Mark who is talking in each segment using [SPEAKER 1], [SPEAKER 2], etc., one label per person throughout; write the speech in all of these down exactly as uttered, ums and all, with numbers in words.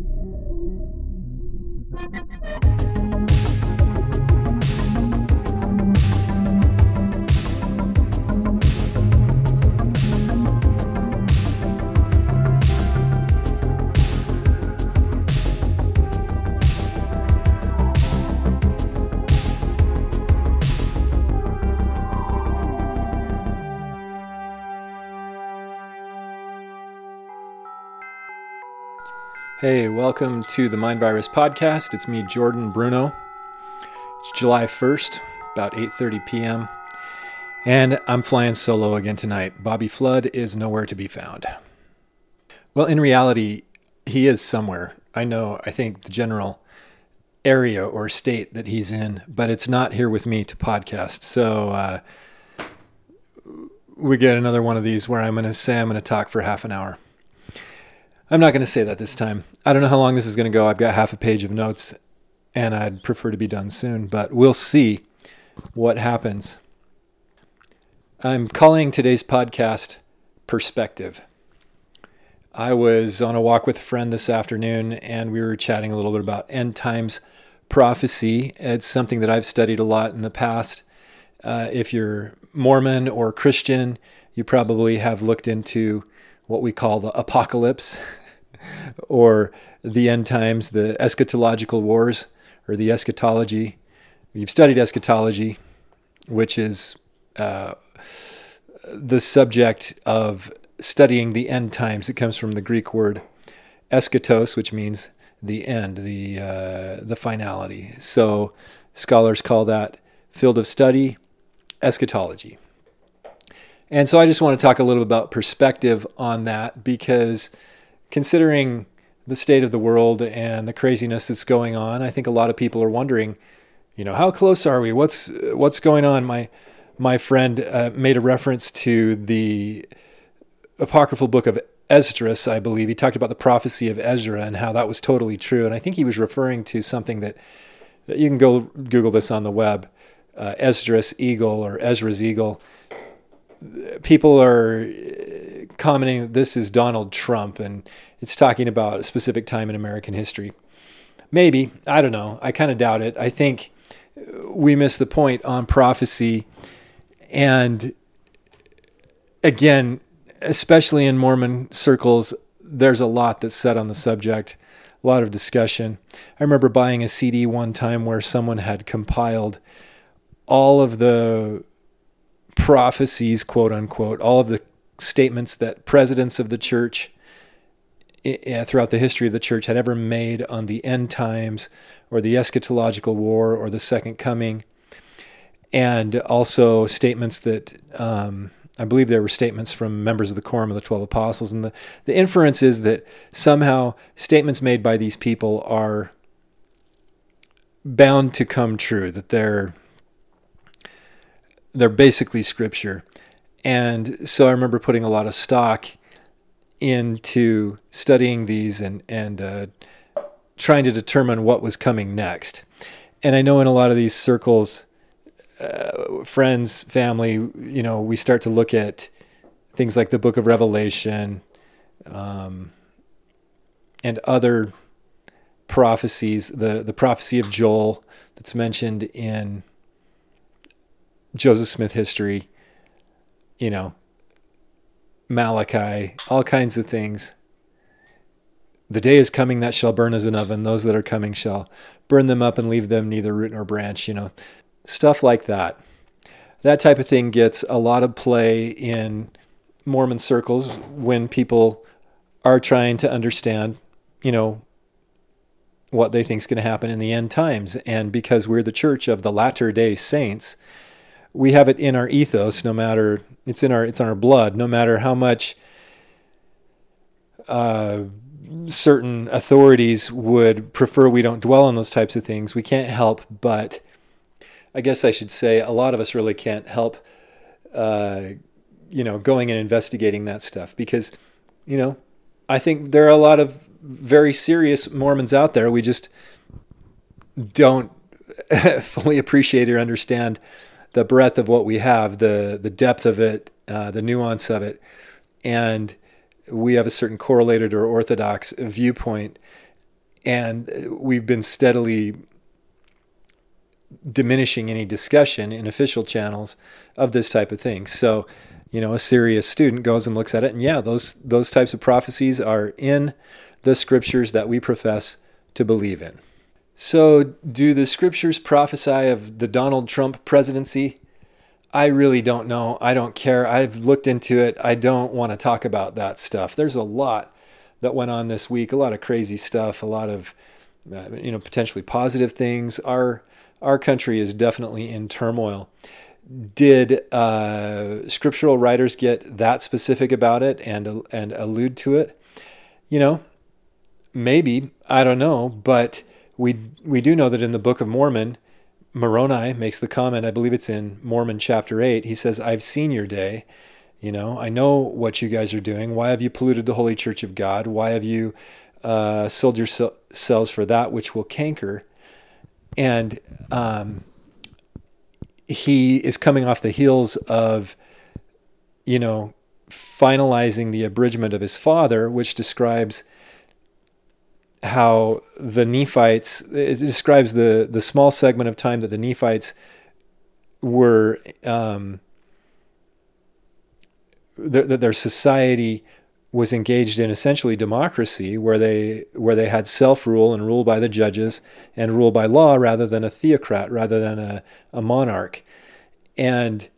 [SPEAKER 1] Hey, welcome to the Mind Virus Podcast. It's me, Jordan Bruno. It's July first, about eight thirty p.m., and I'm flying solo again tonight. Bobby Flood is nowhere to be found. Well, in reality, he is somewhere. I know, I think the general area or state that he's in, but it's not here with me to podcast. So uh, we get another one of these where I'm going to say I'm going to talk for half an hour. I'm not going to say that this time. I don't know how long this is going to go. I've got half a page of notes, and I'd prefer to be done soon, but we'll see what happens. I'm calling today's podcast Perspective. I was on a walk with a friend this afternoon, and we were chatting a little bit about end times prophecy. It's something that I've studied a lot in the past. Uh, if you're Mormon or Christian, you probably have looked into what we call the apocalypse or the end times, the eschatological wars or the eschatology. You've studied eschatology, which is uh, the subject of studying the end times. It comes from the Greek word eschatos, which means the end, the uh, the finality. So scholars call that field of study eschatology. And so I just want to talk a little bit about perspective on that, because considering the state of the world and the craziness that's going on, I think a lot of people are wondering, you know, how close are we? What's what's going on? My my friend uh, made a reference to the apocryphal book of Esdras, I believe. He talked about the prophecy of Ezra and how that was totally true. And I think he was referring to something that, that you can go Google this on the web, uh, Esdras eagle or Ezra's eagle. People are commenting that this is Donald Trump and it's talking about a specific time in American history. Maybe. I don't know. I kind of doubt it. I think we miss the point on prophecy. And again, especially in Mormon circles, there's a lot that's said on the subject, a lot of discussion. I remember buying a C D one time where someone had compiled all of the prophecies, quote unquote, all of the statements that presidents of the church throughout the history of the church had ever made on the end times or the eschatological war or the second coming. And also statements that, um, I believe there were statements from members of the Quorum of the Twelve Apostles. And the, the inference is that somehow statements made by these people are bound to come true, that they're They're basically scripture. And so I remember putting a lot of stock into studying these and, and uh, trying to determine what was coming next. And I know in a lot of these circles, uh, friends, family, you know, we start to look at things like the book of Revelation um, and other prophecies, the, the prophecy of Joel that's mentioned in Joseph Smith history, you know, Malachi, all kinds of things. The day is coming that shall burn as an oven. Those that are coming shall burn them up and leave them neither root nor branch, you know, stuff like that. That type of thing gets a lot of play in Mormon circles when people are trying to understand, you know, what they think is going to happen in the end times. And because we're the church of the Latter-day Saints, we have it in our ethos, no matter, it's in our, it's in our blood, no matter how much uh, certain authorities would prefer we don't dwell on those types of things. We can't help but, I guess I should say, a lot of us really can't help, uh, you know, going and investigating that stuff because, you know, I think there are a lot of very serious Mormons out there. We just don't fully appreciate or understand the breadth of what we have, the the depth of it, uh, the nuance of it. And we have a certain correlated or orthodox viewpoint. And we've been steadily diminishing any discussion in official channels of this type of thing. So, you know, a serious student goes and looks at it, and yeah, those those types of prophecies are in the scriptures that we profess to believe in. So, do the scriptures prophesy of the Donald Trump presidency? I really don't know. I don't care. I've looked into it. I don't want to talk about that stuff. There's a lot that went on this week, a lot of crazy stuff, a lot of, uh, you know, potentially positive things. Our our country is definitely in turmoil. Did uh, scriptural writers get that specific about it and and allude to it? You know, maybe, I don't know, but we we do know that in the Book of Mormon, Moroni makes the comment, I believe it's in Mormon chapter eight, he says, "I've seen your day. You know, I know what you guys are doing. Why have you polluted the Holy Church of God? Why have you uh, sold yourselves for that which will canker?" And um, he is coming off the heels of, you know, finalizing the abridgment of his father, which describes how the Nephites, it describes the, the small segment of time that the Nephites were, um, that their, their society was engaged in essentially democracy, where they where they had self-rule and rule by the judges and rule by law rather than a theocrat, rather than a, a monarch. And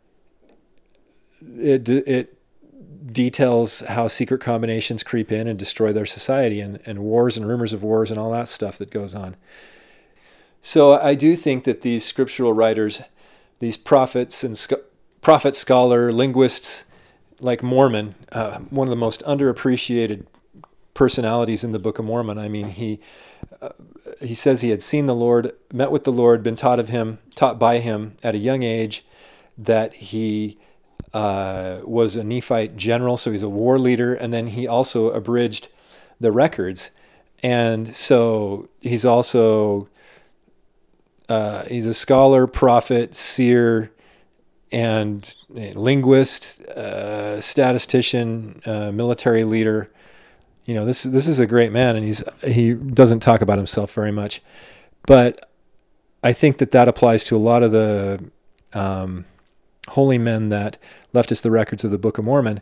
[SPEAKER 1] it it details how secret combinations creep in and destroy their society, and, and wars and rumors of wars and all that stuff that goes on. So I do think that these scriptural writers, these prophets and sc- prophet, scholar, linguists, like Mormon, uh, one of the most underappreciated personalities in the Book of Mormon. I mean, he uh, he says he had seen the Lord, met with the Lord, been taught of him, taught by him at a young age, that he uh, was a Nephite general, so he's a war leader, and then he also abridged the records. And so he's also, uh, he's a scholar, prophet, seer, and linguist, uh, statistician, uh, military leader. You know, this this is a great man, and he's he doesn't talk about himself very much, but I think that that applies to a lot of the um, holy men that left us the records of the Book of Mormon,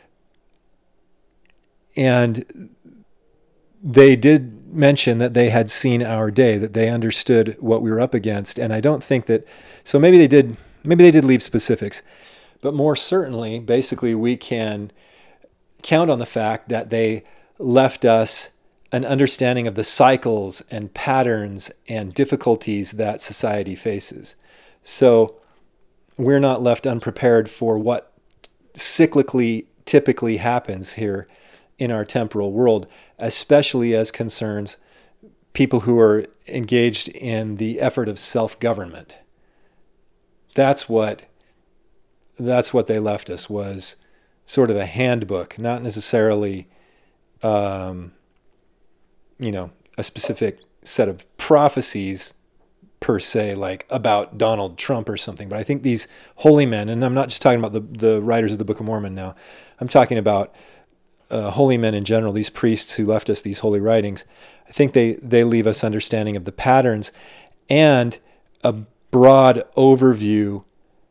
[SPEAKER 1] and they did mention that they had seen our day, that they understood what we were up against, and I don't think that. So maybe they did. Maybe they did leave specifics, but more certainly, basically, we can count on the fact that they left us an understanding of the cycles and patterns and difficulties that society faces. So we're not left unprepared for what cyclically typically happens here in our temporal world, especially as concerns people who are engaged in the effort of self-government. That's what that's what they left us, was sort of a handbook, not necessarily, um, you know, a specific set of prophecies per se, like about Donald Trump or something. But I think these holy men, and I'm not just talking about the, the writers of the Book of Mormon now, I'm talking about uh, holy men in general, these priests who left us these holy writings. I think they, they leave us understanding of the patterns and a broad overview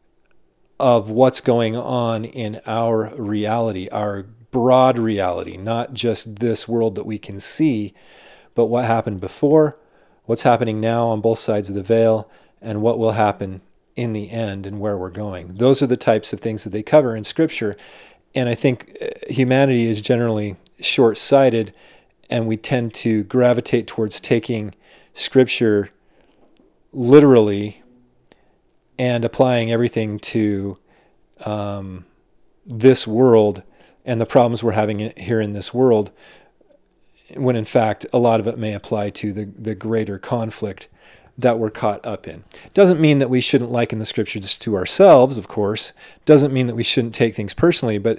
[SPEAKER 1] of what's going on in our reality, our broad reality, not just this world that we can see, but what happened before, what's happening now on both sides of the veil, and what will happen in the end and where we're going. Those are the types of things that they cover in Scripture. And I think humanity is generally short-sighted, and we tend to gravitate towards taking Scripture literally and applying everything to um, this world and the problems we're having here in this world, when in fact a lot of it may apply to the, the greater conflict that we're caught up in. Doesn't mean that we shouldn't liken the Scriptures to ourselves, of course. Doesn't mean that we shouldn't take things personally, but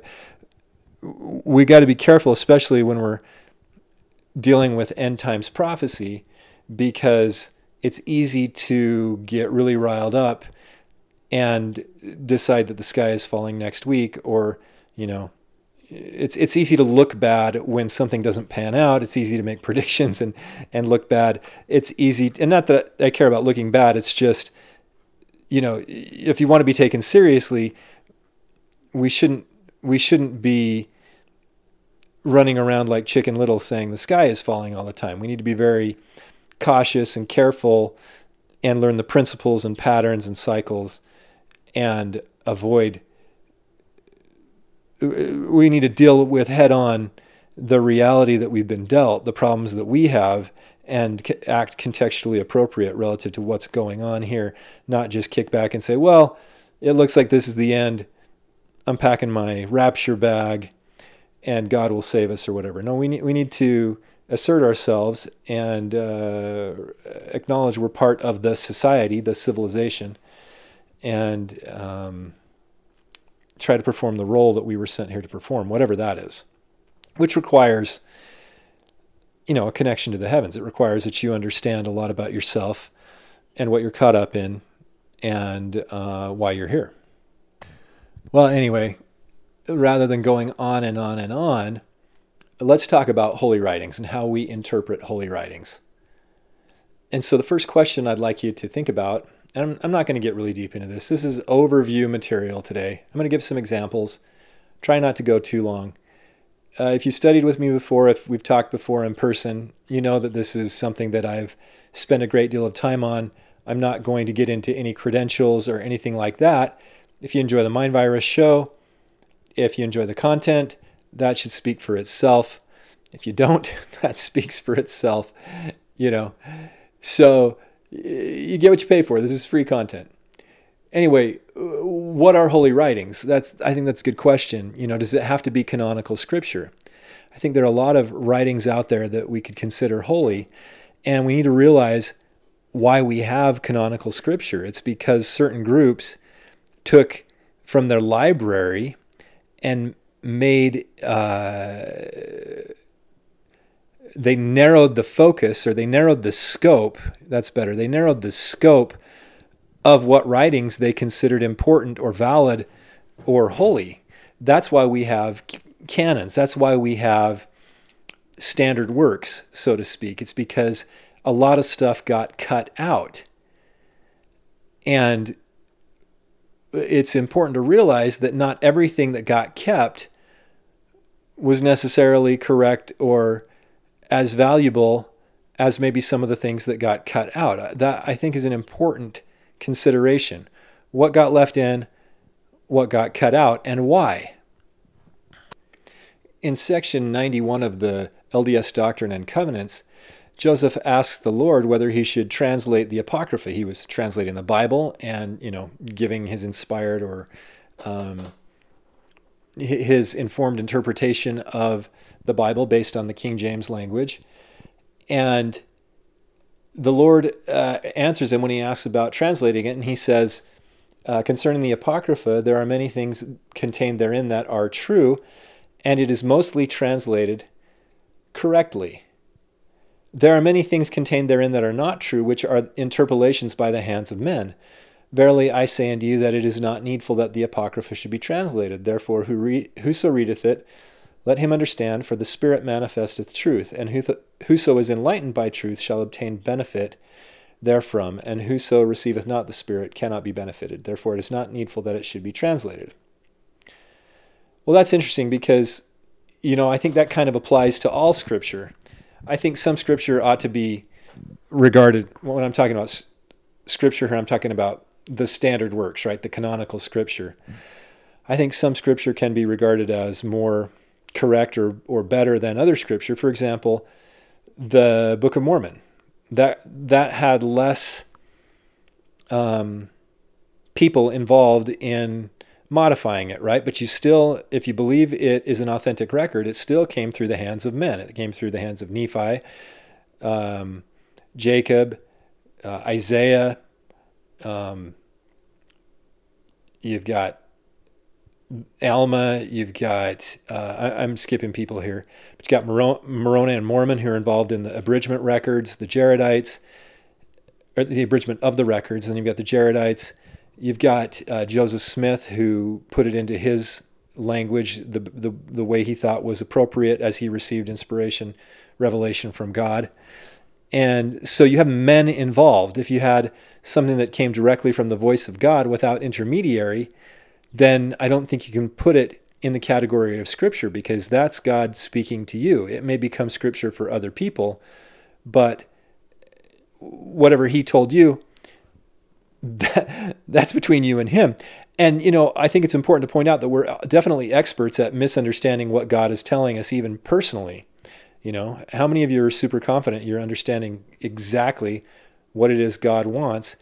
[SPEAKER 1] we got to be careful, especially when we're dealing with end times prophecy, because it's easy to get really riled up and decide that the sky is falling next week, or, you know, it's it's easy to look bad when something doesn't pan out. It's easy to make predictions and, and look bad. It's easy, and not that I care about looking bad. It's just, you know, if you want to be taken seriously, we shouldn't we shouldn't be running around like Chicken Little saying the sky is falling all the time. We need to be very cautious and careful and learn the principles and patterns and cycles and avoid. We need to deal with head on the reality that we've been dealt, the problems that we have, and act contextually appropriate relative to what's going on here, not just kick back and say, well, it looks like this is the end. I'm packing my rapture bag and God will save us or whatever. No, we need, we need to assert ourselves and uh, acknowledge we're part of the society, the civilization, and um, try to perform the role that we were sent here to perform, whatever that is, which requires, you know, a connection to the heavens. It requires that you understand a lot about yourself and what you're caught up in and uh, why you're here. Well, anyway, rather than going on and on and on, let's talk about holy writings and how we interpret holy writings. And so the first question I'd like you to think about, and I'm, I'm not going to get really deep into this. This is overview material today. I'm going to give some examples. Try not to go too long. Uh, if you studied with me before, if we've talked before in person, you know that this is something that I've spent a great deal of time on. I'm not going to get into any credentials or anything like that. If you enjoy the Mind Virus show, if you enjoy the content, that should speak for itself. If you don't, that speaks for itself, you know. So you get what you pay for. This is free content. Anyway, what are holy writings? That's I think that's a good question. You know, does it have to be canonical scripture? I think there are a lot of writings out there that we could consider holy, and we need to realize why we have canonical scripture. It's because certain groups took from their library and made, uh, they narrowed the focus, or they narrowed the scope, that's better, they narrowed the scope of what writings they considered important or valid or holy. That's why we have canons. That's why we have standard works, so to speak. It's because a lot of stuff got cut out. And it's important to realize that not everything that got kept was necessarily correct or as valuable as maybe some of the things that got cut out. That, I think, is an important consideration. What got left in, what got cut out, and why. In section ninety-one of the L D S Doctrine and Covenants, Joseph asked the Lord whether he should translate the Apocrypha. He was translating the Bible and, you know, giving his inspired or um, his informed interpretation of the Bible based on the King James language. And the Lord uh, answers him when he asks about translating it, and he says, uh, concerning the Apocrypha, there are many things contained therein that are true, and it is mostly translated correctly. There are many things contained therein that are not true, which are interpolations by the hands of men. Verily I say unto you that it is not needful that the Apocrypha should be translated. Therefore who re- whoso readeth it, let him understand, for the Spirit manifesteth truth, and whoso is enlightened by truth shall obtain benefit therefrom, and whoso receiveth not the Spirit cannot be benefited. Therefore it is not needful that it should be translated. Well, that's interesting because, you know, I think that kind of applies to all Scripture. I think some Scripture ought to be regarded, when I'm talking about Scripture here, I'm talking about the standard works, right? The canonical Scripture. I think some Scripture can be regarded as more correct or, or better than other Scripture. For example, the Book of Mormon. That, that had less um, people involved in modifying it, right? But you still, if you believe it is an authentic record, it still came through the hands of men. It came through the hands of Nephi, um, Jacob, uh, Isaiah. Um, you've got Alma. You've got, uh, I, I'm skipping people here, but you've got Moroni and Mormon who are involved in the abridgment records, the Jaredites, or the abridgment of the records. And then you've got the Jaredites. You've got uh, Joseph Smith, who put it into his language the, the the way he thought was appropriate as he received inspiration, revelation from God. And so you have men involved. If you had something that came directly from the voice of God without intermediary, then I don't think you can put it in the category of Scripture, because that's God speaking to you. It may become Scripture for other people, but whatever he told you, that, that's between you and him. And, you know, I think it's important to point out that we're definitely experts at misunderstanding what God is telling us, even personally. You know, how many of you are super confident you're understanding exactly what it is God wants?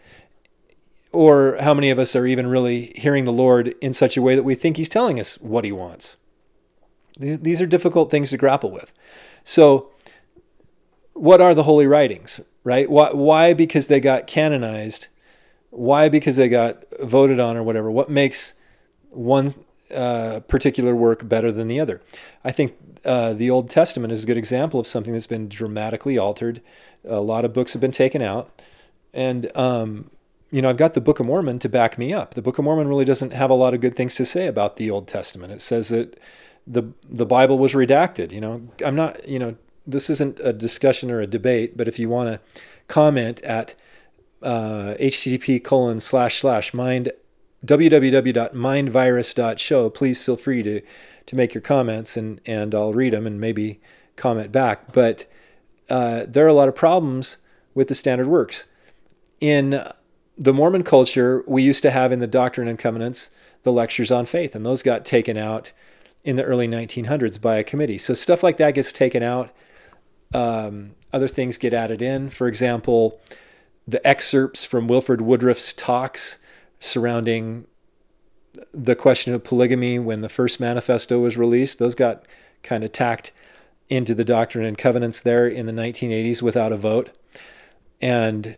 [SPEAKER 1] Or how many of us are even really hearing the Lord in such a way that we think he's telling us what he wants? These, these are difficult things to grapple with. So what are the holy writings, right? Why? Why? Because they got canonized. Why? Because they got voted on or whatever. What makes one uh, particular work better than the other? I think uh, the Old Testament is a good example of something that's been dramatically altered. A lot of books have been taken out. And, um, you know, I've got the Book of Mormon to back me up. The Book of Mormon really doesn't have a lot of good things to say about the Old Testament. It says that the the Bible was redacted. You know, I'm not, you know, this isn't a discussion or a debate, but if you want to comment at uh, http colon slash slash mind www dot mindvirus dot show, please feel free to to make your comments, and and I'll read them and maybe comment back. But uh, there are a lot of problems with the standard works. In the Mormon culture, we used to have in the Doctrine and Covenants the lectures on faith, and those got taken out in the early nineteen hundreds by a committee. So stuff like that gets taken out. Um, other things get added in. For example, the excerpts from Wilford Woodruff's talks surrounding the question of polygamy when the first manifesto was released, those got kind of tacked into the Doctrine and Covenants there in the nineteen eighties without a vote. And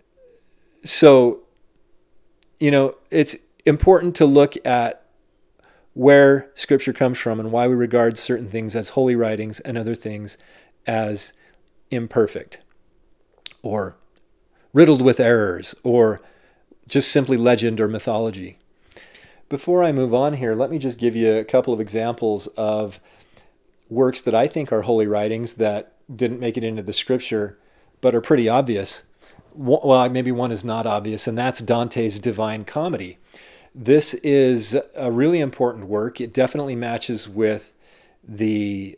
[SPEAKER 1] so, you know, it's important to look at where Scripture comes from and why we regard certain things as holy writings and other things as imperfect or riddled with errors or just simply legend or mythology. Before I move on here, let me just give you a couple of examples of works that I think are holy writings that didn't make it into the Scripture but are pretty obvious. Well, maybe one is not obvious, and that's Dante's Divine Comedy. This is a really important work. It definitely matches with the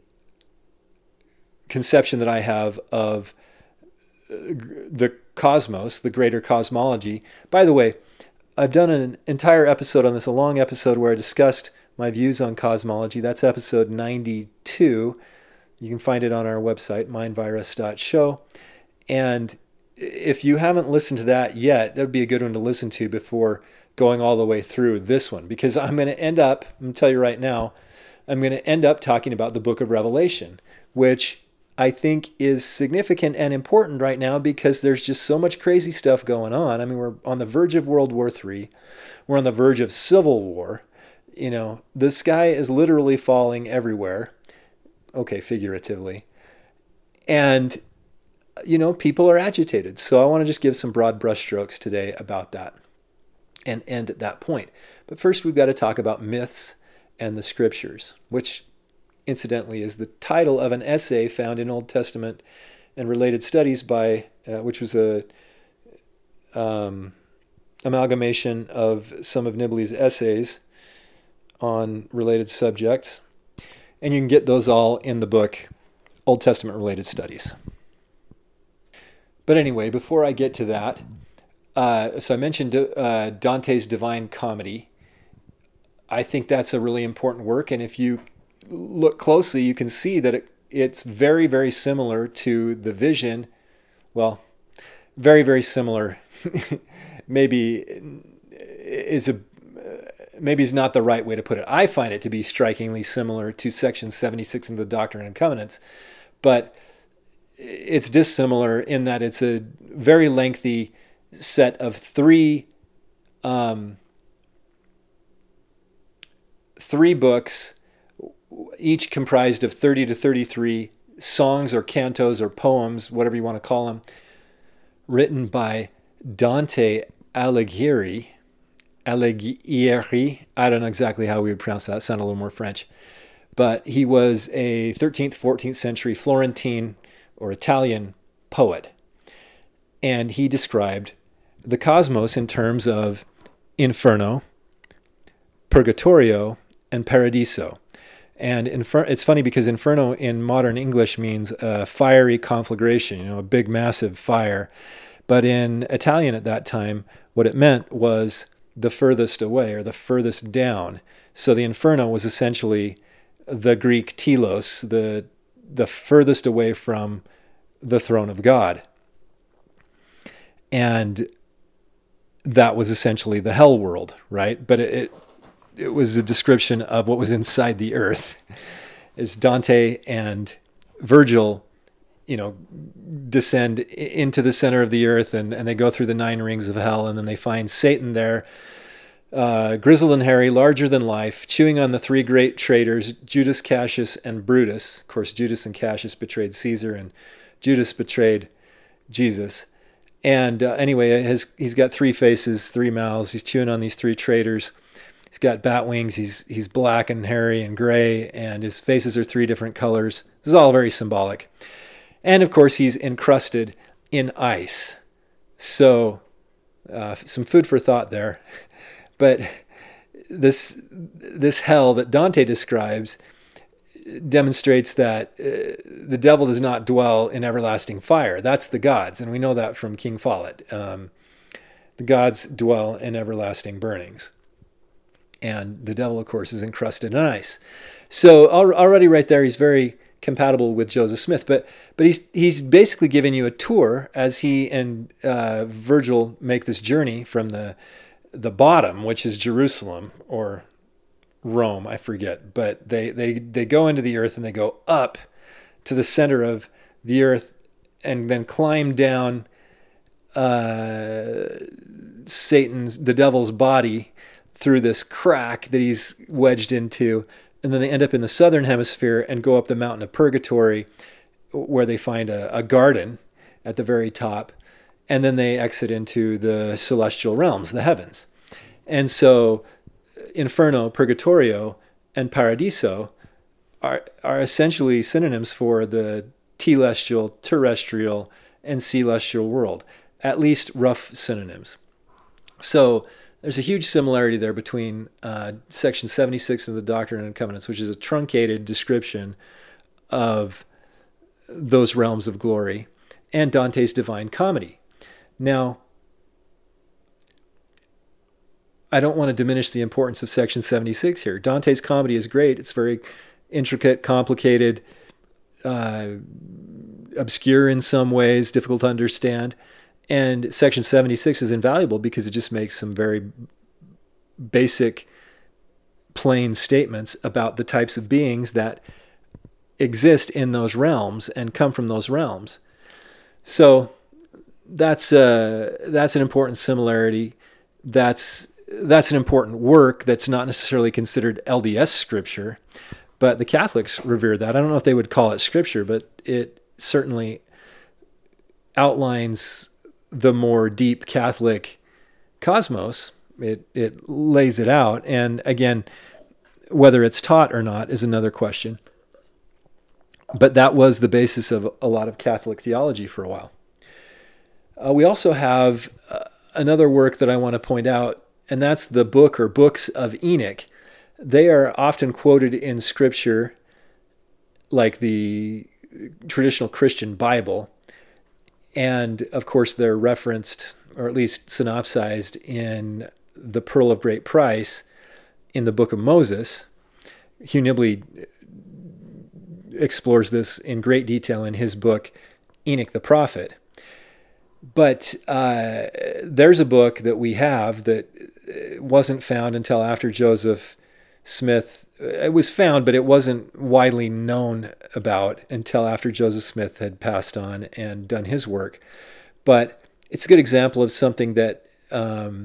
[SPEAKER 1] conception that I have of the cosmos, the greater cosmology. By the way, I've done an entire episode on this, a long episode where I discussed my views on cosmology. That's episode ninety-two. You can find it on our website, mindvirus dot show. And if you haven't listened to that yet, that would be a good one to listen to before going all the way through this one, because I'm going to end up, I'm going to tell you right now, I'm going to end up talking about the book of Revelation, which I think is significant and important right now because there's just so much crazy stuff going on. I mean, we're on the verge of World War Three. We're on the verge of Civil War. You know, the sky is literally falling everywhere. Okay, figuratively. And, you know, people are agitated. So I want to just give some broad brushstrokes today about that and end at that point. But first, we've got to talk about myths and the Scriptures, which incidentally is the title of an essay found in Old Testament and Related Studies by, uh, which was a um, amalgamation of some of Nibley's essays on related subjects. And you can get those all in the book, Old Testament Related Studies. But anyway, before I get to that, uh, so I mentioned uh, Dante's Divine Comedy. I think that's a really important work, and if you look closely, you can see that it, it's very, very similar to the vision. Well, very, very similar. maybe is a maybe is not the right way to put it. I find it to be strikingly similar to Section seventy-six of the Doctrine and Covenants, but it's dissimilar in that it's a very lengthy set of three um, three books, each comprised of thirty to thirty-three songs or cantos or poems, whatever you want to call them, written by Dante Alighieri. Alighieri. I don't know exactly how we would pronounce that. It sounded a little more French. But he was a thirteenth, fourteenth century Florentine or Italian poet. And he described the cosmos in terms of inferno, purgatorio, and paradiso. And infer- it's funny because inferno in modern English means a fiery conflagration, you know, a big, massive fire. But in Italian at that time, what it meant was the furthest away or the furthest down. So the inferno was essentially the Greek telos, the the furthest away from the throne of God. And that was essentially the hell world, right? But it, it it was a description of what was inside the earth. As Dante and Virgil, you know, descend into the center of the earth, and, and they go through the nine rings of hell, and then they find Satan there, uh, grizzled and hairy, larger than life, chewing on the three great traitors, Judas, Cassius, and Brutus. Of course, Judas and Cassius betrayed Caesar, and Judas betrayed Jesus. And uh, anyway, his, he's got three faces, three mouths. He's chewing on these three traitors. He's got bat wings. He's he's black and hairy and gray, and his faces are three different colors. This is all very symbolic. And of course, he's encrusted in ice. So, uh, some food for thought there. But this this hell that Dante describes demonstrates that uh, the devil does not dwell in everlasting fire. That's the gods, and we know that from King Follett. Um, the gods dwell in everlasting burnings. And the devil, of course, is encrusted in ice. So already right there, he's very compatible with Joseph Smith. But but he's he's basically giving you a tour as he and uh, Virgil make this journey from the the bottom, which is Jerusalem or Rome, I forget. But they they they go into the earth and they go up to the center of the earth and then climb down uh, Satan's, the devil's body, through this crack that he's wedged into, and then they end up in the southern hemisphere and go up the mountain of purgatory, where they find a, a garden at the very top, and then they exit into the celestial realms, the heavens. And so inferno, purgatorio, and paradiso are are essentially synonyms for the telestial, terrestrial, and celestial world, at least rough synonyms. So there's a huge similarity there between uh, section seventy-six of the Doctrine and Covenants, which is a truncated description of those realms of glory, and Dante's Divine Comedy. Now, I don't want to diminish the importance of section seventy-six here. Dante's Comedy is great. It's very intricate, complicated, uh, obscure in some ways, difficult to understand. And section seventy-six is invaluable because it just makes some very basic, plain statements about the types of beings that exist in those realms and come from those realms. So that's uh, that's an important similarity. That's that's an important work that's not necessarily considered L D S scripture, but the Catholics revere that. I don't know if they would call it scripture, but it certainly outlines the more deep Catholic cosmos. It it lays it out. And again, whether it's taught or not is another question. But that was the basis of a lot of Catholic theology for a while. Uh, we also have uh, another work that I want to point out, and that's the book or books of Enoch. They are often quoted in Scripture like the traditional Christian Bible. And of course, they're referenced, or at least synopsized, in the Pearl of Great Price in the Book of Moses. Hugh Nibley explores this in great detail in his book, Enoch the Prophet. But uh, there's a book that we have that wasn't found until after Joseph Smith. It was found, but it wasn't widely known about until after Joseph Smith had passed on and done his work. But it's a good example of something that um,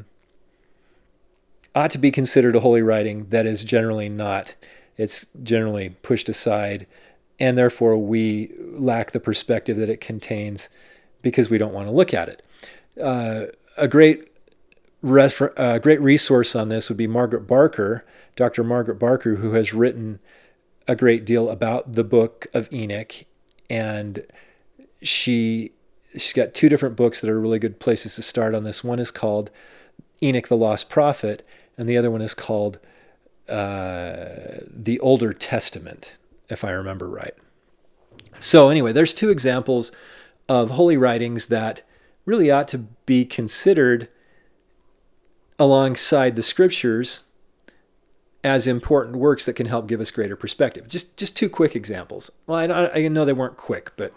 [SPEAKER 1] ought to be considered a holy writing that is generally not. It's generally pushed aside, and therefore we lack the perspective that it contains because we don't want to look at it. Uh, a great refer- a great resource on this would be Margaret Barker, Doctor Margaret Barker, who has written a great deal about the book of Enoch, and she she's got two different books that are really good places to start on this. One is called Enoch the Lost Prophet, and the other one is called uh, The Older Testament, if I remember right. So anyway, there's two examples of holy writings that really ought to be considered alongside the scriptures as important works that can help give us greater perspective. Just just two quick examples. Well, I, I know they weren't quick, but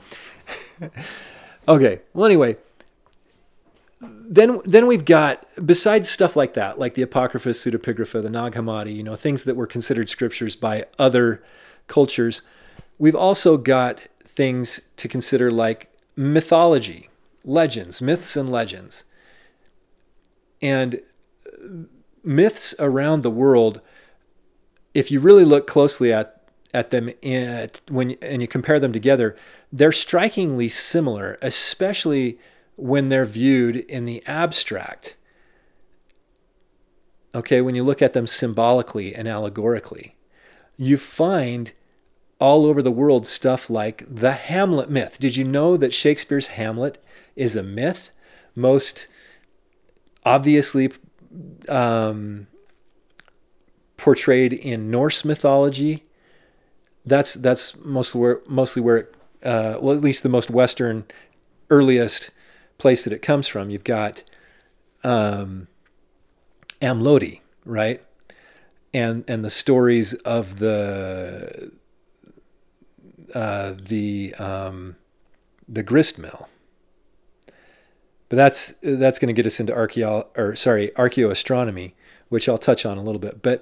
[SPEAKER 1] okay. Well, anyway, then then we've got, besides stuff like that, like the Apocrypha, Pseudepigrapha, the Nag Hammadi, you know, things that were considered scriptures by other cultures, we've also got things to consider like mythology, legends, myths and legends. And myths around the world, if you really look closely at at them in, when and you compare them together, they're strikingly similar, especially when they're viewed in the abstract. Okay, when you look at them symbolically and allegorically, you find all over the world stuff like the Hamlet myth. Did you know that Shakespeare's Hamlet is a myth? Most obviously um, portrayed in Norse mythology. That's that's mostly where mostly where it, uh, well, at least the most Western, earliest place that it comes from. You've got um, Amloti, right, and and the stories of the uh, the um, the grist mill. But that's that's going to get us into archeo or sorry archaeoastronomy, which I'll touch on a little bit. But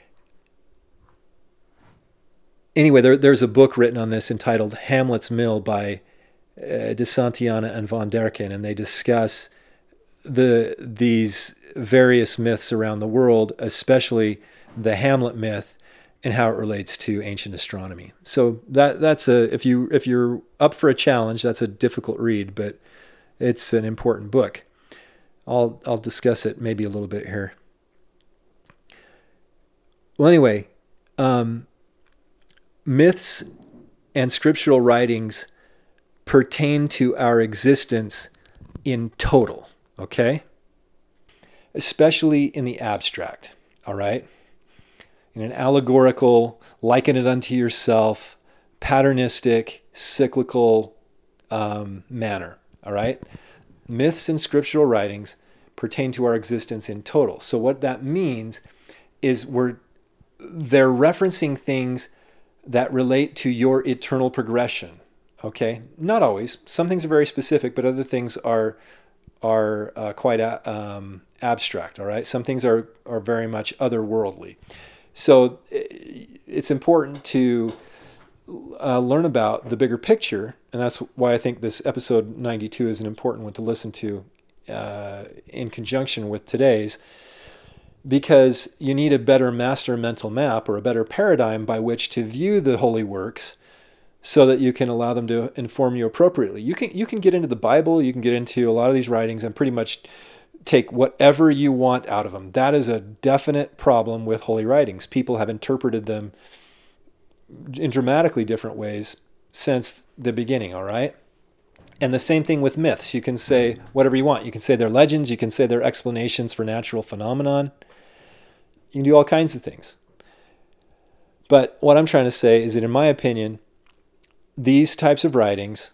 [SPEAKER 1] anyway, there, there's a book written on this entitled Hamlet's Mill by uh, De Santillana and von Derken, and they discuss the these various myths around the world, especially the Hamlet myth and how it relates to ancient astronomy. So that that's a if you if you're up for a challenge, that's a difficult read, but it's an important book. I'll I'll discuss it maybe a little bit here. Well, anyway, um, myths and scriptural writings pertain to our existence in total, okay? Especially in the abstract, all right? In an allegorical, liken it unto yourself, patternistic, cyclical um, manner. All right. Myths and scriptural writings pertain to our existence in total. So what that means is we're they're referencing things that relate to your eternal progression. Okay. Not always. Some things are very specific, but other things are are uh, quite uh, um, abstract. All right. Some things are are very much otherworldly. So it's important to Uh, learn about the bigger picture, and that's why I think this episode ninety-two is an important one to listen to uh, in conjunction with today's, because you need a better master mental map or a better paradigm by which to view the holy works so that you can allow them to inform you appropriately. You can you can get into the Bible, you can get into a lot of these writings and pretty much take whatever you want out of them. That is a definite problem with holy writings. People have interpreted them in dramatically different ways since the beginning, all right? And the same thing with myths. You can say whatever you want. You can say they're legends. You can say they're explanations for natural phenomenon. You can do all kinds of things. But what I'm trying to say is that, in my opinion, these types of writings,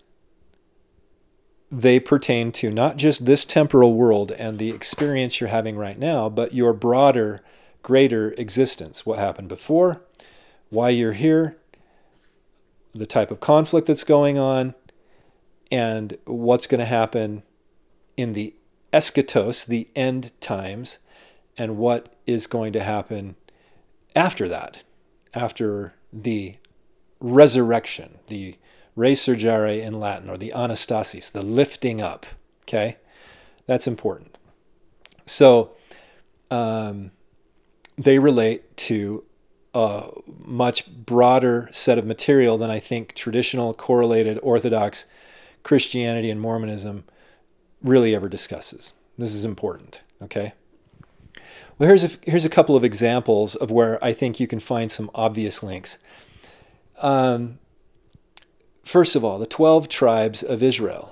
[SPEAKER 1] they pertain to not just this temporal world and the experience you're having right now, but your broader, greater existence. What happened before, why you're here, the type of conflict that's going on, and what's going to happen in the eschatos, the end times, and what is going to happen after that, after the resurrection, the resurgere in Latin, or the anastasis, the lifting up, okay? That's important. So um, they relate to a much broader set of material than I think traditional, correlated, Orthodox Christianity and Mormonism really ever discusses. This is important, okay? Well, here's a, here's a couple of examples of where I think you can find some obvious links. Um, first of all, the twelve tribes of Israel.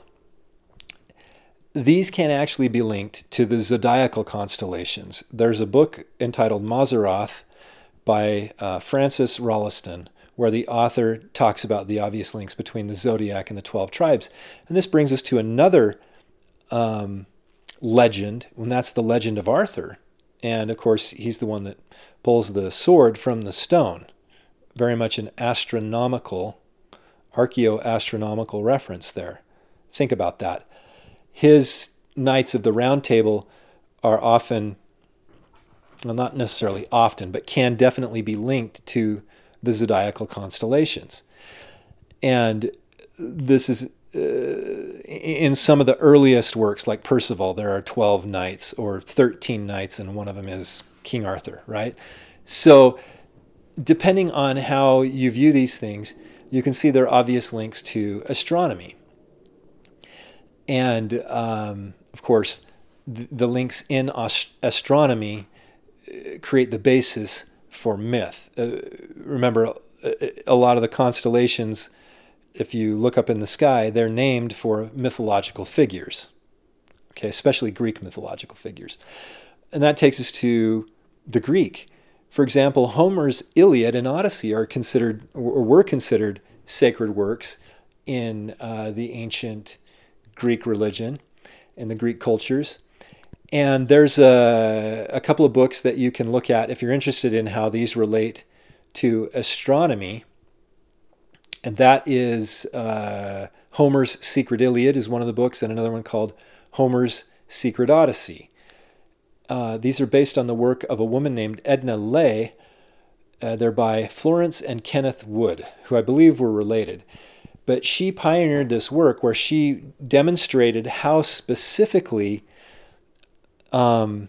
[SPEAKER 1] These can actually be linked to the zodiacal constellations. There's a book entitled Maseroth by uh, Francis Rolleston, where the author talks about the obvious links between the zodiac and the twelve tribes. And this brings us to another um, legend, and that's the legend of Arthur. And of course, he's the one that pulls the sword from the stone. Very much an astronomical, archaeo-astronomical reference there. Think about that. His Knights of the Round Table are often, well, not necessarily often, but can definitely be linked to the zodiacal constellations. And this is uh, in some of the earliest works, like Percival, there are twelve knights or thirteen knights, and one of them is King Arthur, right? So depending on how you view these things, you can see there are obvious links to astronomy. And, um, of course, the, the links in ast- astronomy create the basis for myth. Uh, remember, a, a lot of the constellations, if you look up in the sky, they're named for mythological figures, okay, especially Greek mythological figures. And that takes us to the Greek. For example, Homer's Iliad and Odyssey are considered, or were considered, sacred works in uh, the ancient Greek religion and the Greek cultures. And there's a, a couple of books that you can look at if you're interested in how these relate to astronomy. And that is uh, Homer's Secret Iliad is one of the books, and another one called Homer's Secret Odyssey. Uh, these are based on the work of a woman named Edna Lay. Uh, they're by Florence and Kenneth Wood, who I believe were related. But she pioneered this work where she demonstrated how specifically um,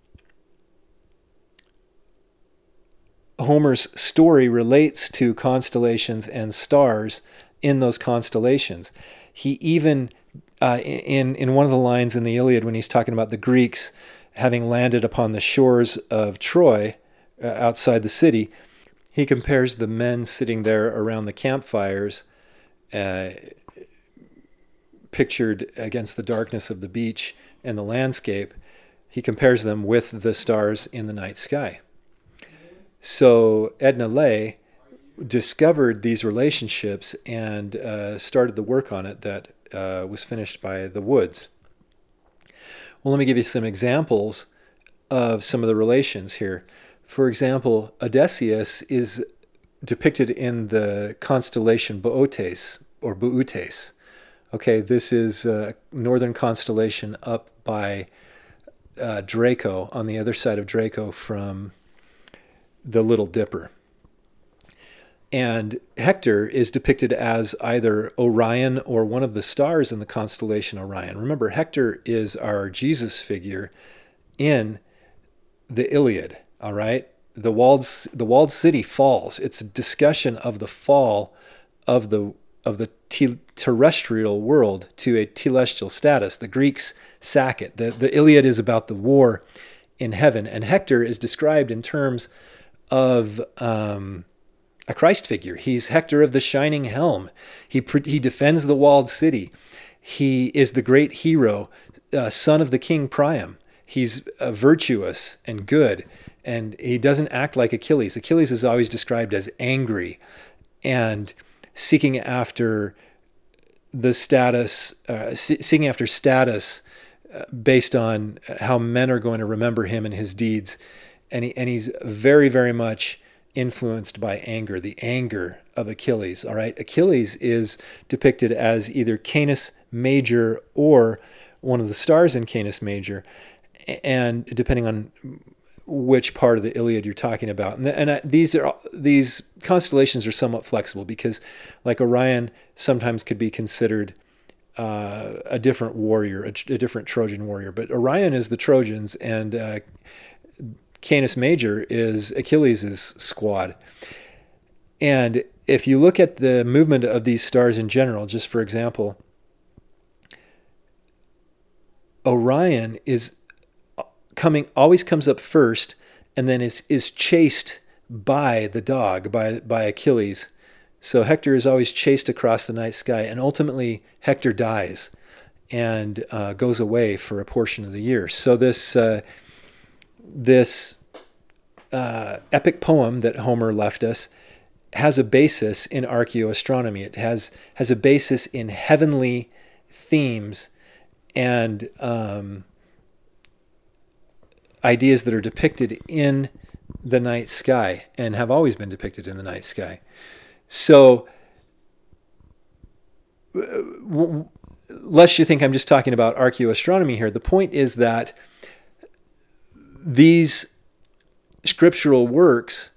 [SPEAKER 1] Homer's story relates to constellations and stars in those constellations. He even, uh, in, in one of the lines in the Iliad, when he's talking about the Greeks having landed upon the shores of Troy uh, outside the city, he compares the men sitting there around the campfires Uh, pictured against the darkness of the beach and the landscape. He compares them with the stars in the night sky. So Edna Lay discovered these relationships and uh, started the work on it that uh, was finished by the Woods. Well, let me give you some examples of some of the relations here. For example, Odysseus is depicted in the constellation Bootes or Bootes. Okay, this is a northern constellation up by uh, Draco, on the other side of Draco from the Little Dipper. And Hector is depicted as either Orion or one of the stars in the constellation Orion. Remember, Hector is our Jesus figure in the Iliad, all right? The walled, the walled city falls. It's a discussion of the fall of the of the te- terrestrial world to a telestial status. The Greeks sack it. The, the Iliad is about the war in heaven, and Hector is described in terms of um, a Christ figure. He's Hector of the shining helm. He he defends the walled city. He is the great hero, uh, son of the king Priam. He's uh, virtuous and good, and he doesn't act like Achilles. Achilles is always described as angry and seeking after the status, uh, seeking after status uh, based on how men are going to remember him and his deeds. And he, and he's very, very much influenced by anger, the anger of Achilles. All right. Achilles is depicted as either Canis Major or one of the stars in Canis Major. And depending on which part of the Iliad you're talking about. And, and I, these are these constellations are somewhat flexible because, like Orion, sometimes could be considered uh, a different warrior, a, a different Trojan warrior. But Orion is the Trojans, and uh, Canis Major is Achilles' squad. And if you look at the movement of these stars in general, just for example, Orion is coming always comes up first, and then is is chased by the dog, by by Achilles. So Hector is always chased across the night sky, and ultimately Hector dies and uh, goes away for a portion of the year. So this uh, this uh, epic poem that Homer left us has a basis in archaeoastronomy. It has has a basis in heavenly themes and um, ideas that are depicted in the night sky and have always been depicted in the night sky. So, w- lest you think I'm just talking about archaeoastronomy here, the point is that these scriptural works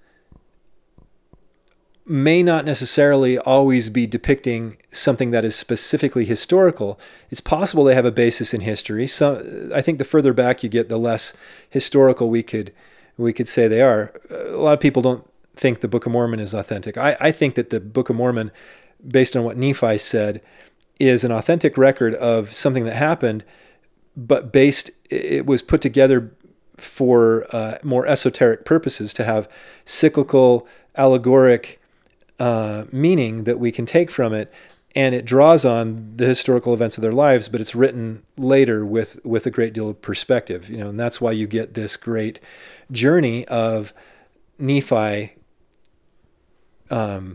[SPEAKER 1] may not necessarily always be depicting something that is specifically historical. It's possible they have a basis in history. So I think the further back you get, the less historical we could we could say they are. A lot of people don't think the Book of Mormon is authentic. I, I think that the Book of Mormon, based on what Nephi said, is an authentic record of something that happened, but based, it was put together for uh, more esoteric purposes, to have cyclical, allegoric uh, meaning that we can take from it, and it draws on the historical events of their lives, but it's written later with with a great deal of perspective, you know, and that's why you get this great journey of Nephi um,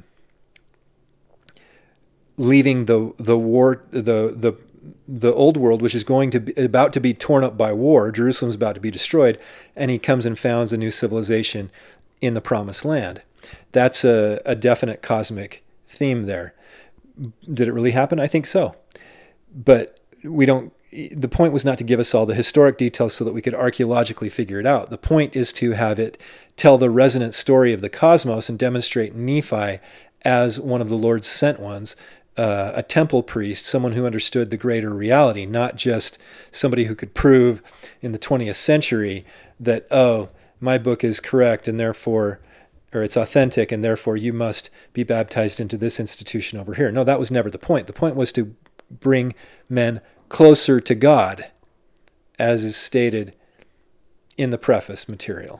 [SPEAKER 1] leaving the the war the the the old world, which is going to be about to be torn up by war. Jerusalem's about to be destroyed, and he comes and founds a new civilization in the Promised Land. That's a, a definite cosmic theme there. Did it really happen? I think so. But we don't, the point was not to give us all the historic details so that we could archaeologically figure it out. The point is to have it tell the resonant story of the cosmos and demonstrate Nephi as one of the Lord's sent ones, uh, a temple priest, someone who understood the greater reality, not just somebody who could prove in the twentieth century that, oh, my book is correct and therefore, or it's authentic, and therefore you must be baptized into this institution over here. No, that was never the point. The point was to bring men closer to God, as is stated in the preface material.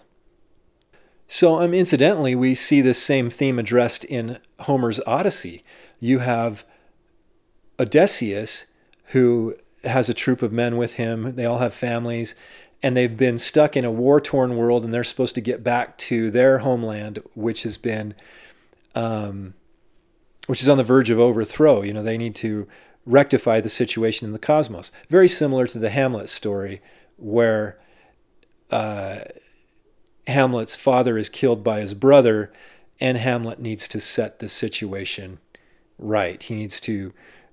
[SPEAKER 1] So, um, incidentally, we see this same theme addressed in Homer's Odyssey. You have Odysseus, who has a troop of men with him. They all have families, and they've been stuck in a war-torn world, and they're supposed to get back to their homeland, which has been, um, which is on the verge of overthrow. You know, they need to rectify the situation in the cosmos. Very similar to the Hamlet story, where uh, Hamlet's father is killed by his brother, and Hamlet needs to set the situation right. He needs to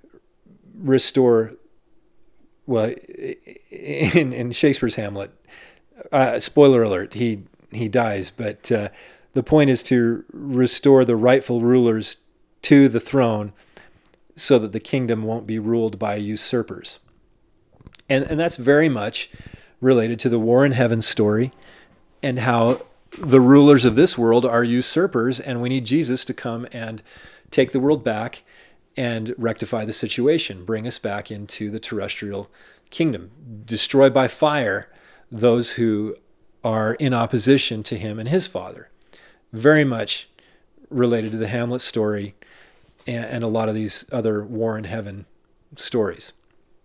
[SPEAKER 1] restore. Well, in, in Shakespeare's Hamlet, uh, spoiler alert, he he dies. But uh, the point is to restore the rightful rulers to the throne, so that the kingdom won't be ruled by usurpers. And and that's very much related to the War in Heaven story, and how the rulers of this world are usurpers, and we need Jesus to come and take the world back and rectify the situation, bring us back into the terrestrial kingdom, destroy by fire those who are in opposition to him and his father. Very much related to the Hamlet story and, and a lot of these other War in Heaven stories.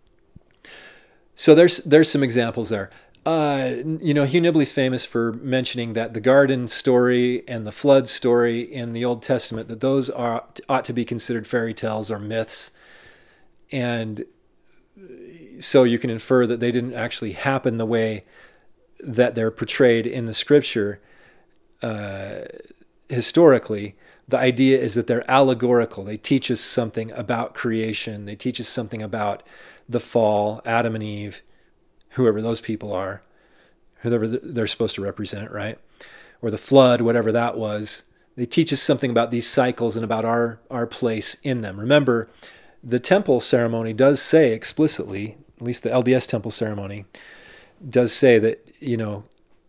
[SPEAKER 1] So there's there's some examples there. Uh, you know, Hugh Nibley's famous for mentioning that the garden story and the flood story in the Old Testament, that those are ought to be considered fairy tales or myths. And so you can infer that they didn't actually happen the way that they're portrayed in the scripture uh, historically. The idea is that they're allegorical. They teach us something about creation. They teach us something about the fall, Adam and Eve, whoever those people are, whoever they're supposed to represent, right? Or the flood, whatever that was. They teach us something about these cycles and about our, our place in them. Remember, the temple ceremony does say explicitly, at least the L D S temple ceremony, does say that, you know,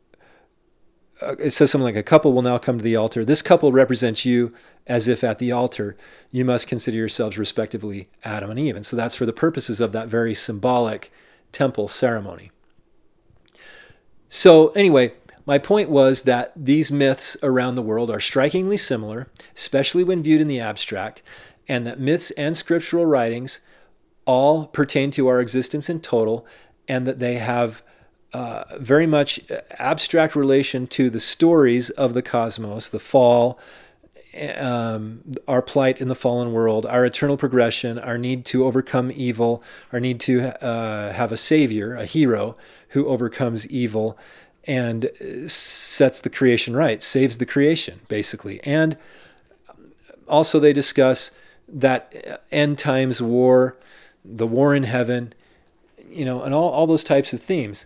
[SPEAKER 1] it says something like, a couple will now come to the altar. This couple represents you as if at the altar you must consider yourselves respectively Adam and Eve. And so that's for the purposes of that very symbolic temple ceremony. So anyway, my point was that these myths around the world are strikingly similar, especially when viewed in the abstract, and that myths and scriptural writings all pertain to our existence in total, and that they have uh, very much abstract relation to the stories of the cosmos, the fall, um, our plight in the fallen world, our eternal progression, our need to overcome evil, our need to uh, have a savior, a hero who overcomes evil and sets the creation right, saves the creation, basically. And also they discuss that end times war, the war in heaven, you know, and all, all those types of themes.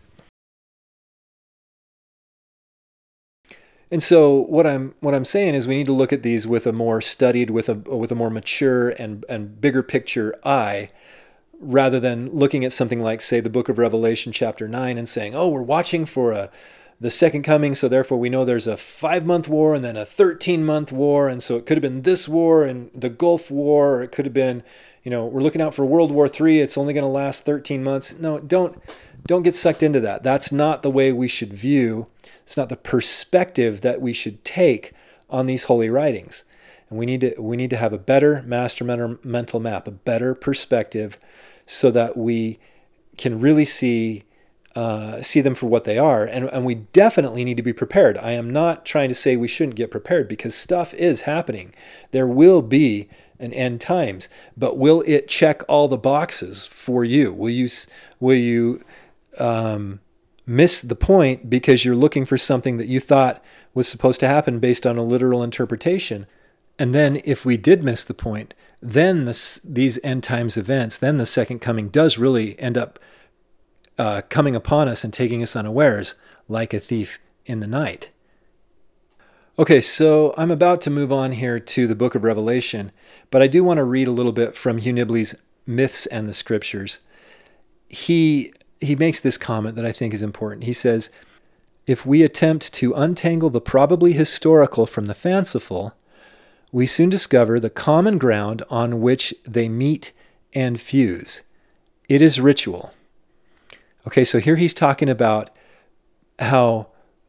[SPEAKER 1] And so what I'm what I'm saying is we need to look at these with a more studied, with a with a more mature and, and bigger picture eye, rather than looking at something like, say, the book of Revelation chapter nine and saying, oh, we're watching for a the second coming, so therefore we know there's a five-month war and then a thirteen-month war, and so it could have been this war and the Gulf War, or it could have been, you know, we're looking out for World War Three, it's only going to last thirteen months. No, don't don't get sucked into that. That's not the way we should view, it's not the perspective that we should take on these holy writings. And we need to we need to have a better master mental map, a better perspective, so that we can really see uh, see them for what they are. And, and we definitely need to be prepared. I am not trying to say we shouldn't get prepared, because stuff is happening. There will be an end times, but will it check all the boxes for you? Will you will you um, miss the point because you're looking for something that you thought was supposed to happen based on a literal interpretation? And then if we did miss the point, then this, these end times events, then the second coming does really end up uh, coming upon us and taking us unawares like a thief in the night. Okay, so I'm about to move on here to the book of Revelation, but I do want to read a little bit from Hugh Nibley's Myths and the Scriptures. He, he makes this comment that I think is important. He says, if we attempt to untangle the probably historical from the fanciful, we soon discover the common ground on which they meet and fuse. It is ritual. Okay, so here he's talking about how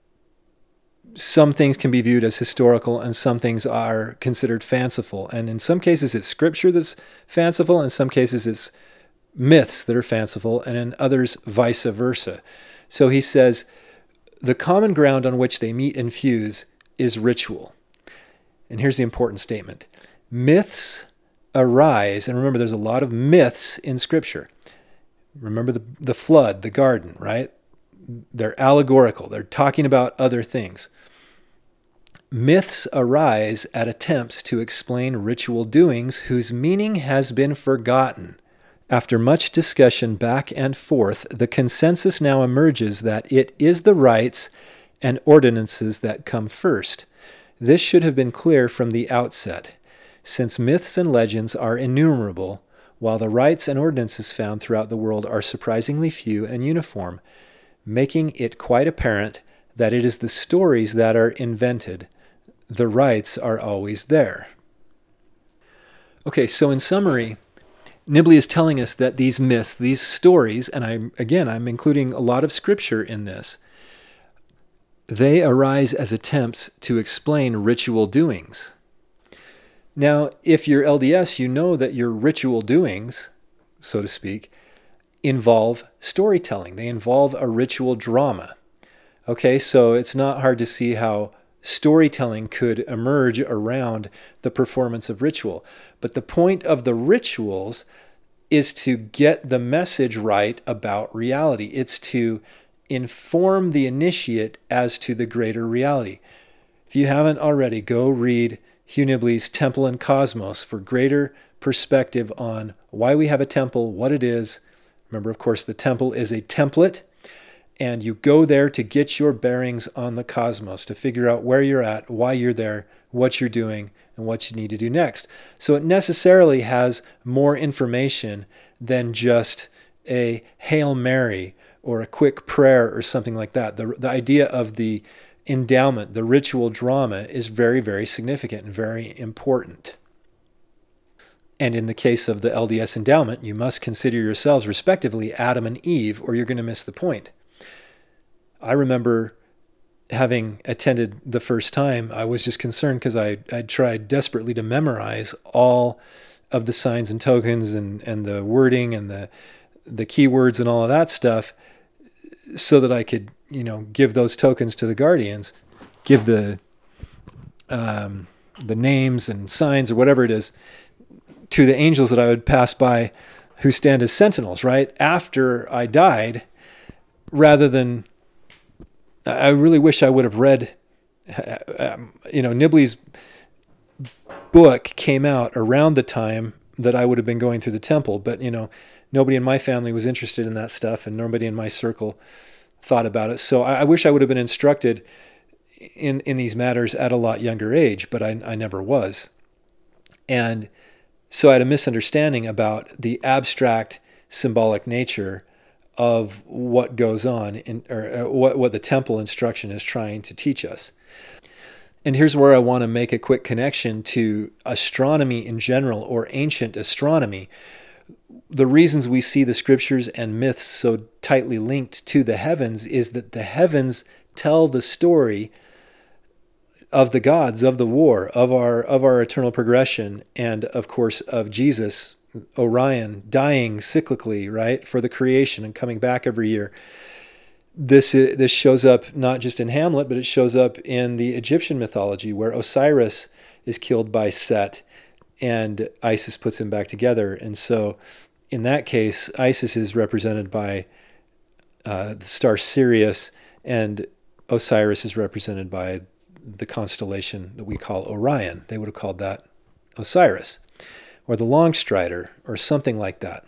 [SPEAKER 1] some things can be viewed as historical and some things are considered fanciful. And in some cases it's scripture that's fanciful, in some cases it's myths that are fanciful, and in others vice versa. So he says, the common ground on which they meet and fuse is ritual. And here's the important statement. Myths arise, and remember there's a lot of myths in Scripture. Remember the, the flood, the garden, right? They're allegorical. They're talking about other things. Myths arise at attempts to explain ritual doings whose meaning has been forgotten. After much discussion back and forth, the consensus now emerges that it is the rites and ordinances that come first. This should have been clear from the outset, since myths and legends are innumerable, while the rites and ordinances found throughout the world are surprisingly few and uniform, making it quite apparent that it is the stories that are invented. The rites are always there. Okay, so in summary, Nibley is telling us that these myths, these stories, and I again, I'm including a lot of scripture in this, they arise as attempts to explain ritual doings. Now, if you're L D S, you know that your ritual doings, so to speak, involve storytelling. They involve a ritual drama. Okay, so it's not hard to see how storytelling could emerge around the performance of ritual. But the point of the rituals is to get the message right about reality. It's to inform the initiate as to the greater reality. If you haven't already, go read Hugh Nibley's Temple and Cosmos for greater perspective on why we have a temple, what it is. Remember, of course, the temple is a template, and you go there to get your bearings on the cosmos, to figure out where you're at, why you're there, what you're doing, and what you need to do next. So it necessarily has more information than just a Hail Mary or a quick prayer or something like that. The, the idea of the endowment, the ritual drama, is very, very significant and very important. And in the case of the L D S endowment, you must consider yourselves respectively Adam and Eve, or you're going to miss the point. I remember having attended the first time, I was just concerned because I I tried desperately to memorize all of the signs and tokens and, and the wording and the the keywords and all of that stuff, so that I could, you know, give those tokens to the guardians, give the um, the names and signs or whatever it is to the angels that I would pass by who stand as sentinels, right? After I died, rather than, I really wish I would have read, um, you know, Nibley's book came out around the time that I would have been going through the temple, but, you know, nobody in my family was interested in that stuff, and nobody in my circle thought about it. So I, I wish I would have been instructed in, in these matters at a lot younger age, but I, I never was. And so I had a misunderstanding about the abstract symbolic nature of what goes on in, or what, what the temple instruction is trying to teach us. And here's where I want to make a quick connection to astronomy in general, or ancient astronomy. The reasons we see the scriptures and myths so tightly linked to the heavens is that the heavens tell the story of the gods, of the war, of our of our eternal progression, and of course of Jesus, Orion, dying cyclically, right, for the creation and coming back every year. This this shows up not just in Hamlet, but it shows up in the Egyptian mythology, where Osiris is killed by Set and Isis puts him back together. And so in that case, Isis is represented by uh, the star Sirius, and Osiris is represented by the constellation that we call Orion. They would have called that Osiris, or the Long Strider, or something like that.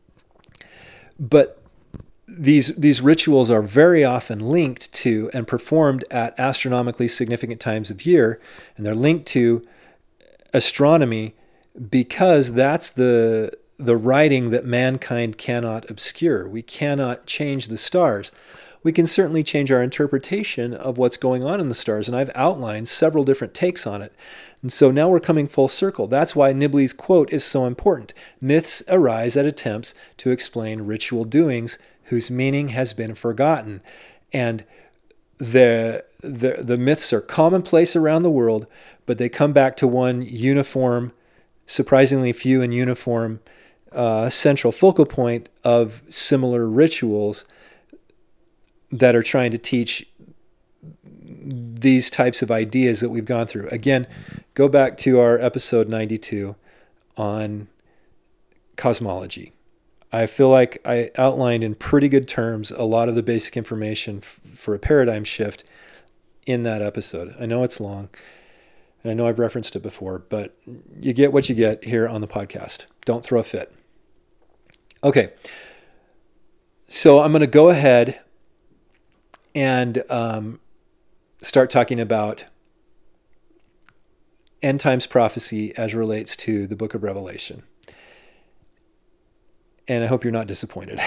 [SPEAKER 1] But these these rituals are very often linked to and performed at astronomically significant times of year, and they're linked to astronomy because that's the the writing that mankind cannot obscure. We cannot change the stars. We can certainly change our interpretation of what's going on in the stars, and I've outlined several different takes on it. And so now we're coming full circle. That's why Nibley's quote is so important. Myths arise at attempts to explain ritual doings whose meaning has been forgotten. And the, the, the myths are commonplace around the world, but they come back to one uniform, surprisingly few and uniform uh, central focal point of similar rituals that are trying to teach these types of ideas that we've gone through. Again, go back to our episode ninety-two on cosmology. I feel like I outlined in pretty good terms a lot of the basic information f- for a paradigm shift in that episode. I know it's long, and I know I've referenced it before, but you get what you get here on the podcast. Don't throw a fit. Okay, so I'm going to go ahead and um, start talking about end times prophecy as relates to the book of Revelation. And I hope you're not disappointed.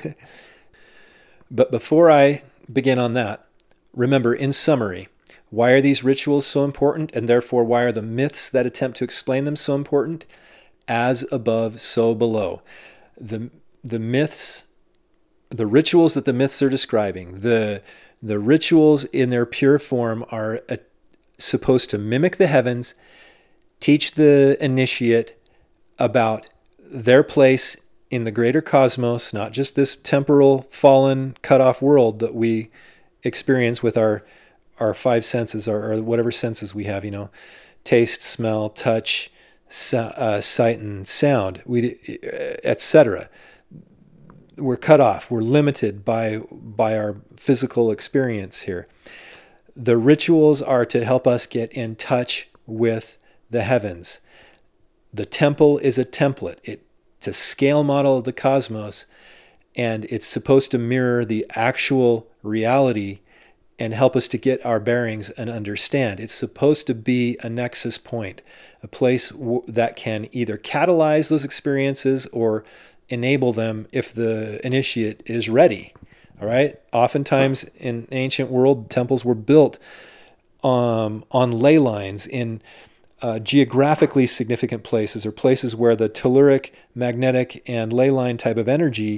[SPEAKER 1] But before I begin on that, remember, in summary, why are these rituals so important? And therefore, why are the myths that attempt to explain them so important? As above, so below. The, the myths, the rituals that the myths are describing, the The rituals in their pure form are uh, supposed to mimic the heavens, teach the initiate about their place in the greater cosmos, not just this temporal, fallen, cut-off world that we experience with our our five senses, or, or whatever senses we have, you know, taste, smell, touch, so, uh, sight, and sound, we, et cetera. We're cut off. We're limited by by our physical experience here. The rituals are to help us get in touch with the heavens. The temple is a template. It's a scale model of the cosmos, and it's supposed to mirror the actual reality and help us to get our bearings and understand. It's supposed to be a nexus point, a place w- that can either catalyze those experiences or enable them if the initiate is ready. All right. Oftentimes in ancient world, temples were built um, on ley lines in uh, geographically significant places, or places where the telluric, magnetic, and ley line type of energy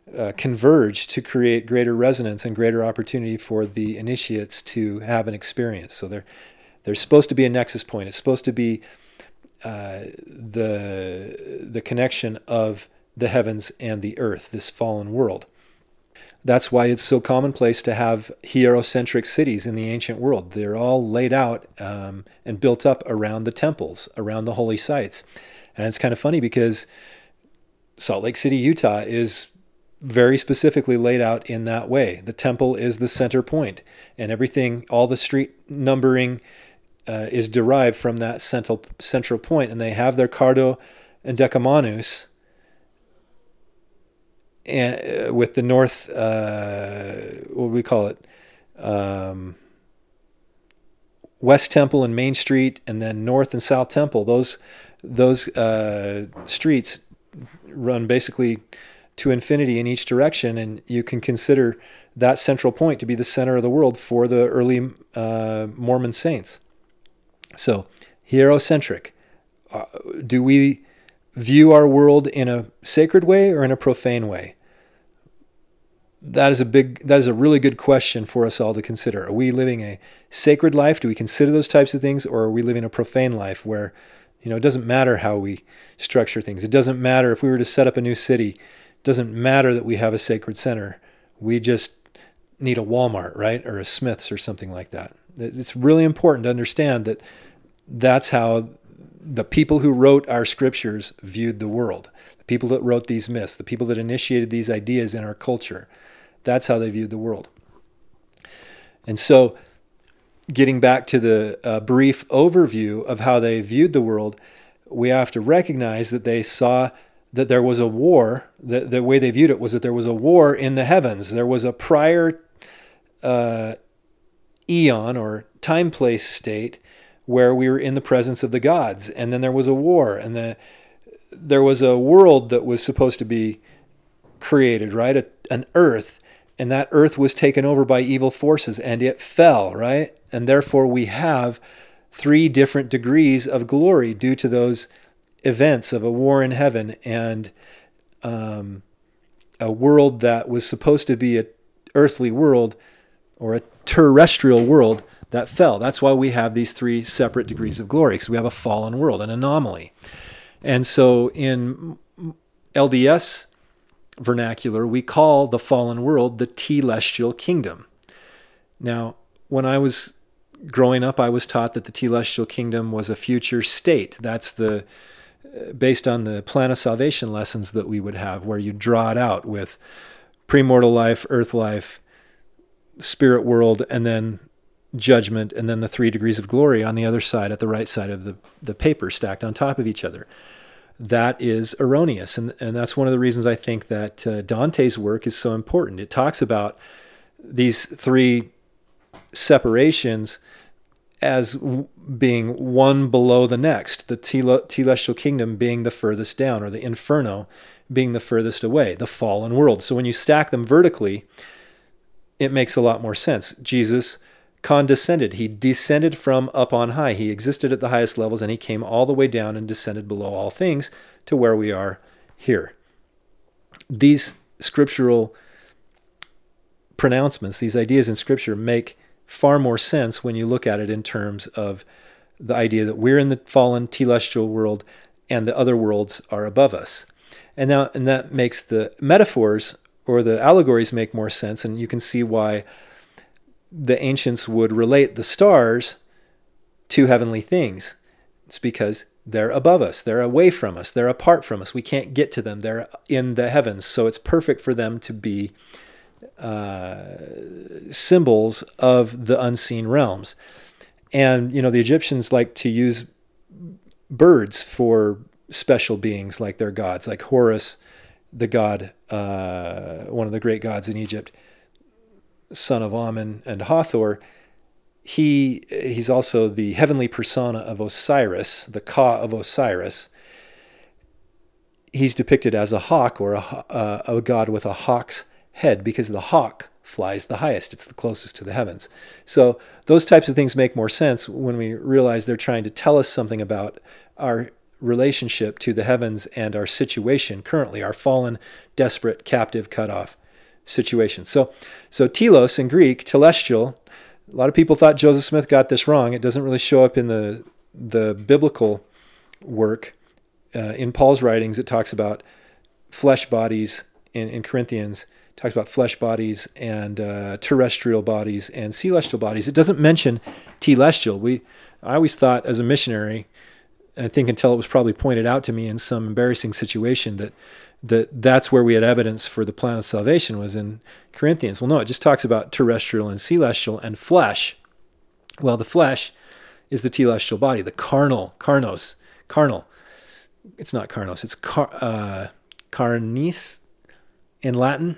[SPEAKER 1] uh, converge to create greater resonance and greater opportunity for the initiates to have an experience. So they're there's supposed to be a nexus point. It's supposed to be uh, the the connection of the heavens and the earth, this fallen world. That's why it's so commonplace to have hierocentric cities in the ancient world. They're all laid out um, and built up around the temples, around the holy sites. And it's kind of funny because Salt Lake City, Utah is very specifically laid out in that way. The temple is the center point, and everything, all the street numbering uh, is derived from that central central point. And they have their Cardo and Decamanus, and uh, with the north, uh, what do we call it? Um, West Temple and Main Street, and then North and South Temple. Those those uh, streets run basically to infinity in each direction, and you can consider that central point to be the center of the world for the early uh, Mormon saints. So, hierocentric. Uh, do we view our world in a sacred way or in a profane way? That is a big, that is a really good question for us all to consider. Are we living a sacred life? Do we consider those types of things, or are we living a profane life where, you know, it doesn't matter how we structure things. It doesn't matter if we were to set up a new city. It doesn't matter that we have a sacred center. We just need a Walmart, right? Or a Smith's or something like that. It's really important to understand that that's how the people who wrote our scriptures viewed the world. The people that wrote these myths, the people that initiated these ideas in our culture, that's how they viewed the world. And so, getting back to the uh, brief overview of how they viewed the world, we have to recognize that they saw that there was a war. The, the way they viewed it was that there was a war in the heavens. There was a prior uh, eon or time-place state where we were in the presence of the gods. And then there was a war, and the, there was a world that was supposed to be created, right? A, an earth, and that earth was taken over by evil forces, and it fell, right? And therefore we have three different degrees of glory due to those events of a war in heaven and um, a world that was supposed to be an earthly world or a terrestrial world that fell. That's why we have these three separate degrees of glory, because we have a fallen world, an anomaly. And so in L D S vernacular, we call the fallen world the telestial kingdom. Now, when I was growing up, I was taught that the telestial kingdom was a future state. That's the based on the plan of salvation lessons that we would have, where you draw it out with premortal life, earth life, spirit world, and then judgment, and then the three degrees of glory on the other side, at the right side of the, the paper, stacked on top of each other. That is erroneous. And, and that's one of the reasons I think that uh, Dante's work is so important. It talks about these three separations as w- being one below the next, the tel- telestial kingdom being the furthest down, or the inferno being the furthest away, the fallen world. So when you stack them vertically, it makes a lot more sense. Jesus condescended. He descended from up on high. He existed at the highest levels, and he came all the way down and descended below all things to where we are here. These scriptural pronouncements, these ideas in Scripture, make far more sense when you look at it in terms of the idea that we're in the fallen telestial world and the other worlds are above us. And now, and that makes the metaphors or the allegories make more sense, and you can see why the ancients would relate the stars to heavenly things. It's because they're above us, they're away from us, they're apart from us. We can't get to them. They're in the heavens. So it's perfect for them to be uh, symbols of the unseen realms. And, you know, the Egyptians like to use birds for special beings like their gods, like Horus, the god, uh, one of the great gods in Egypt, son of Amun and Hathor. He he's also the heavenly persona of Osiris, the Ka of Osiris. He's depicted as a hawk, or a, uh, a god with a hawk's head, because the hawk flies the highest. It's the closest to the heavens. So those types of things make more sense when we realize they're trying to tell us something about our relationship to the heavens and our situation currently, our fallen, desperate, captive, cut off situation. So, so telos in Greek, telestial. A lot of people thought Joseph Smith got this wrong. It doesn't really show up in the the biblical work. Uh, in Paul's writings, it talks about flesh bodies. In, in Corinthians, it talks about flesh bodies and uh, terrestrial bodies and celestial bodies. It doesn't mention telestial. We, I always thought as a missionary, I think until it was probably pointed out to me in some embarrassing situation, that that that's where we had evidence for the plan of salvation was in Corinthians. Well, no, it just talks about terrestrial and celestial and flesh. Well, the flesh is the telestial body, the carnal, carnos, carnal. It's not carnos, it's car, uh, carnis in Latin.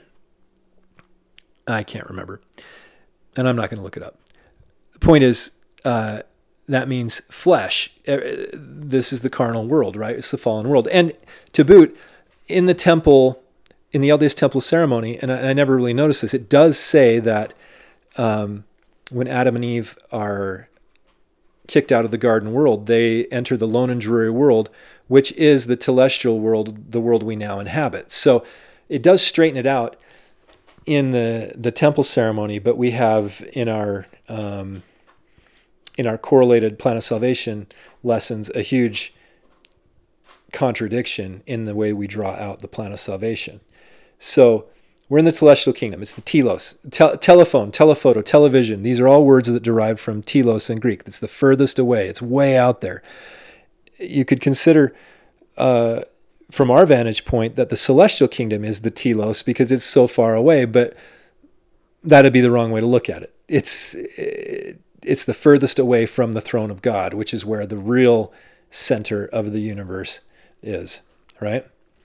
[SPEAKER 1] I can't remember, and I'm not going to look it up. The point is, uh, that means flesh. This is the carnal world, right? It's the fallen world. And to boot, in the temple, in the L D S temple ceremony, and I, and I never really noticed this, it does say that um, when Adam and Eve are kicked out of the garden world, they enter the lone and dreary world, which is the telestial world, the world we now inhabit. So it does straighten it out in the, the temple ceremony, but we have in our um, in our correlated plan of salvation lessons a huge contradiction in the way we draw out the plan of salvation. So we're in the telestial kingdom. It's the telos, Te- telephone, telephoto, television. These are all words that derive from telos in Greek. It's the furthest away. It's way out there. You could consider, uh, from our vantage point, that the celestial kingdom is the telos because it's so far away, but that'd be the wrong way to look at it. It's it's the furthest away from the throne of God, which is where the real center of the universe is, right?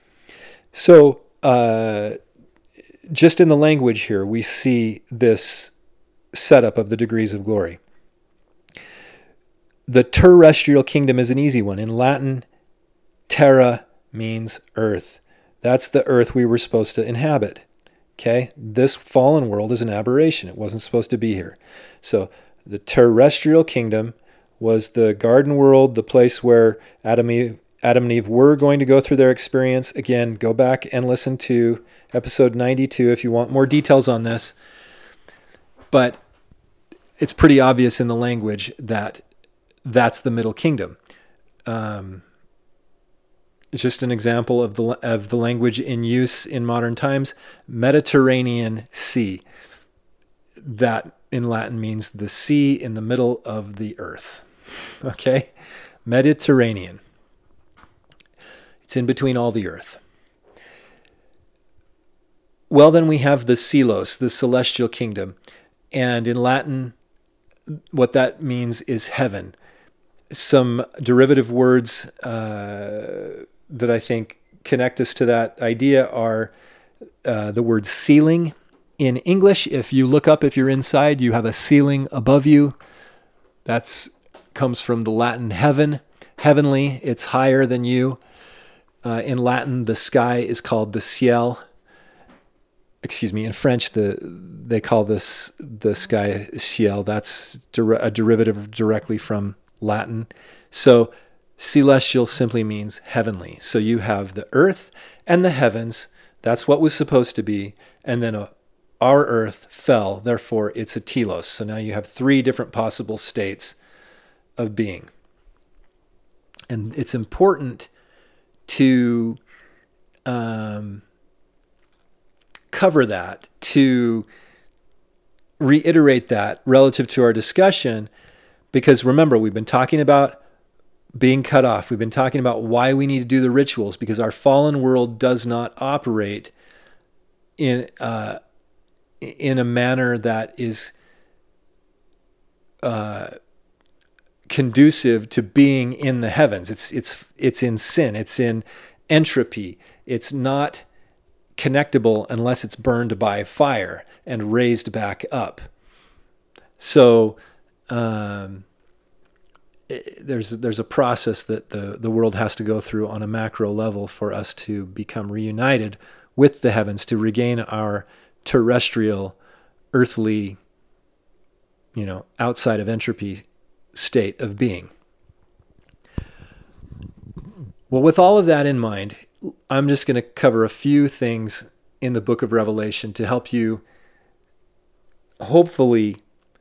[SPEAKER 1] So, uh, just in the language here, we see this setup of the degrees of glory. The terrestrial kingdom is an easy one. In Latin, terra means earth. That's the earth we were supposed to inhabit. Okay? This fallen world is an aberration. It wasn't supposed to be here. So the terrestrial kingdom was the garden world, the place where Adam, Eve, Adam and Eve were going to go through their experience. Again, go back and listen to episode ninety-two if you want more details on this. But it's pretty obvious in the language that that's the middle kingdom. Um, it's just an example of the of the language in use in modern times. Mediterranean Sea. That in Latin means the sea in the middle of the earth. Okay? Mediterranean. It's in between all the earth. Well, then we have the Celos, the celestial kingdom. And in Latin, what that means is heaven. Some derivative words uh, that I think connect us to that idea are uh, the word ceiling. In English, if you look up, if you're inside, you have a ceiling above you. That's comes from the Latin heaven. Heavenly, it's higher than you. Uh, in Latin, the sky is called the ciel. Excuse me, in French, the they call this the sky ciel. That's der- a derivative directly from Latin. So celestial simply means heavenly. So you have the earth and the heavens. That's what was supposed to be. And then a, our earth fell. Therefore, it's a telos. So now you have three different possible states of being. And it's important to um, cover that, to reiterate that relative to our discussion, because remember, we've been talking about being cut off. We've been talking about why we need to do the rituals, because our fallen world does not operate in uh, in a manner that is uh, conducive to being in the heavens. It's it's it's in sin. It's in entropy. It's not connectable unless it's burned by fire and raised back up. So um, it, there's there's a process that the the world has to go through on a macro level for us to become reunited with the heavens, to regain our terrestrial, earthly, you know, outside of entropy state of being. Well, with all of that in mind, I'm just going to cover a few things in the book of Revelation to help you hopefully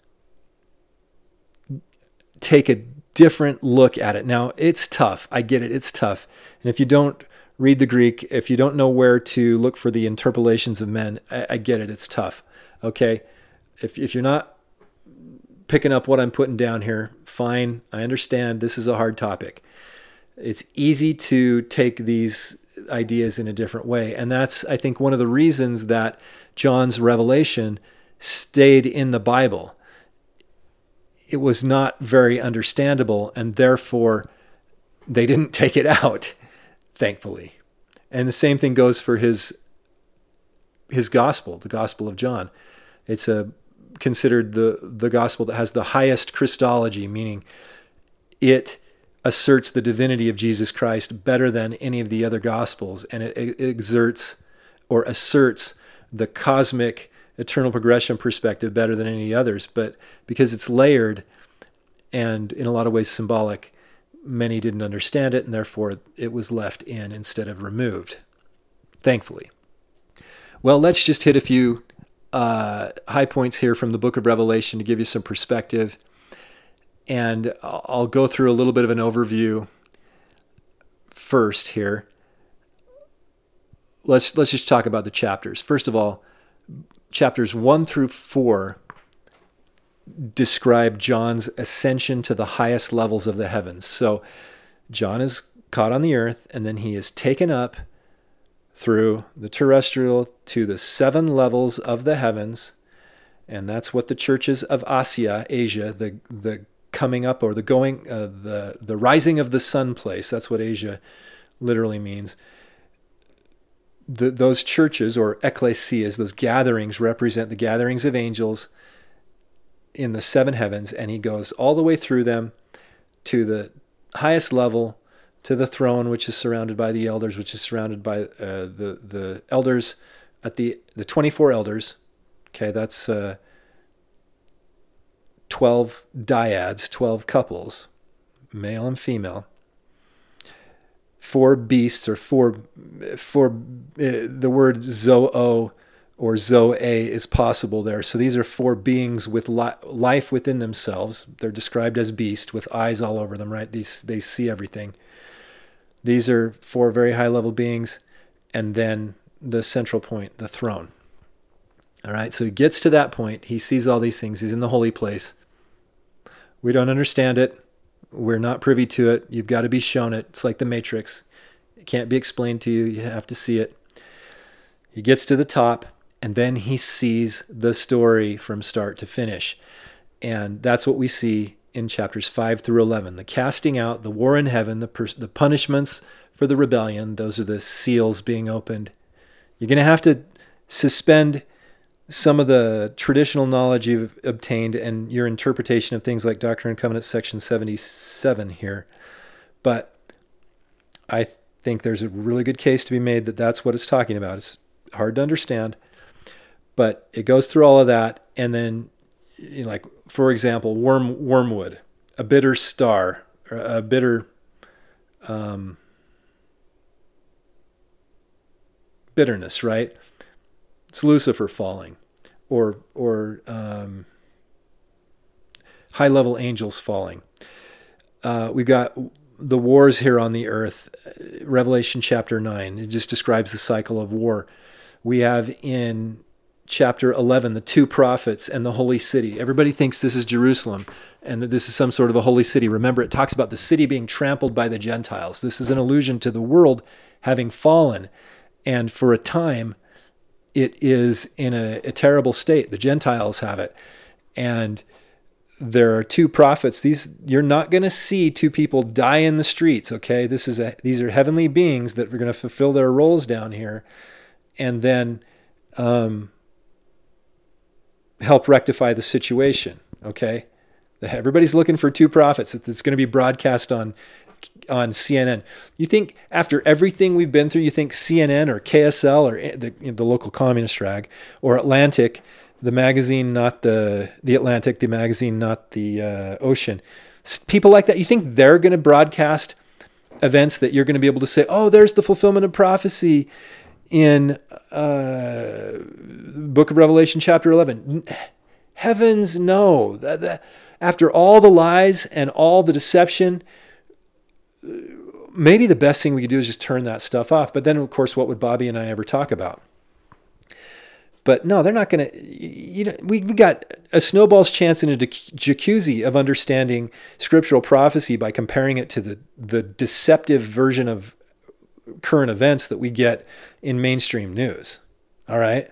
[SPEAKER 1] take a different look at it. Now, it's tough. I get it. It's tough. And if you don't read the Greek, if you don't know where to look for the interpolations of men, I, I get it. It's tough. Okay? If if you're not picking up what I'm putting down here, fine. I understand this is a hard topic. It's easy to take these ideas in a different way. And that's, I think, one of the reasons that John's revelation stayed in the Bible. It was not very understandable, and therefore they didn't take it out, thankfully. And the same thing goes for his his gospel, the Gospel of John. It's a considered the, the gospel that has the highest Christology, meaning it asserts the divinity of Jesus Christ better than any of the other gospels, and it, it exerts or asserts the cosmic eternal progression perspective better than any others. But because it's layered and in a lot of ways symbolic, many didn't understand it, and therefore it was left in instead of removed, thankfully. Well, let's just hit a few uh, high points here from the book of Revelation to give you some perspective. And I'll go through a little bit of an overview first here. Let's let's just talk about the chapters. First of all, chapters one through four describe John's ascension to the highest levels of the heavens. So John is caught on the earth, and then he is taken up through the terrestrial to the seven levels of the heavens. And that's what the churches of Asia, Asia, the the coming up or the going, uh, the the rising of the sun place. That's what Asia literally means. The, those churches or ecclesias, those gatherings, represent the gatherings of angels in the seven heavens, and he goes all the way through them to the highest level, to the throne, which is surrounded by the elders, which is surrounded by uh, the the elders at the the twenty-four elders. Okay, that's uh, twelve dyads, twelve couples, male and female. Four beasts, or four, four uh, the word zoe or zoe is possible there. So these are four beings with li- life within themselves. They're described as beasts with eyes all over them, right? These, they see everything. These are four very high-level beings, and then the central point, the throne. All right, so he gets to that point. He sees all these things. He's in the holy place. We don't understand it. We're not privy to it. You've got to be shown it. It's like the Matrix. It can't be explained to you. You have to see it. He gets to the top, and then he sees the story from start to finish. And that's what we see in chapters five through eleven. The casting out, the war in heaven, the, pers- the punishments for the rebellion. Those are the seals being opened. You're going to have to suspend some of the traditional knowledge you've obtained and your interpretation of things like Doctrine and Covenants section seventy-seven here. But I think there's a really good case to be made that that's what it's talking about. It's hard to understand, but it goes through all of that. And then, you know, like, for example, worm, wormwood, a bitter star, or a bitter um, bitterness, right? It's Lucifer falling, or or um, high-level angels falling. Uh, we've got the wars here on the earth. Revelation chapter nine, it just describes the cycle of war. We have in chapter eleven the two prophets and the holy city. Everybody thinks this is Jerusalem and that this is some sort of a holy city. Remember, it talks about the city being trampled by the Gentiles. This is an allusion to the world having fallen, and for a time it is in a, a terrible state. The Gentiles have it. And there are two prophets. These, you're not going to see two people die in the streets, okay? This is a, these are heavenly beings that are going to fulfill their roles down here and then um, help rectify the situation, okay? Everybody's looking for two prophets. It's going to be broadcast on on C N N. You think after everything we've been through, you think C N N or K S L or the, you know, the local communist rag, or Atlantic, the magazine, not the the Atlantic, the magazine, not the uh, Ocean. People like that, you think they're going to broadcast events that you're going to be able to say, oh, there's the fulfillment of prophecy in uh, Book of Revelation, chapter eleven. Heavens, no. That, that, after all the lies and all the deception, maybe the best thing we could do is just turn that stuff off. But then, of course, what would Bobby and I ever talk about? But no, they're not going to, you know, we, we got a snowball's chance in a jacuzzi of understanding scriptural prophecy by comparing it to the, the deceptive version of current events that we get in mainstream news. All right.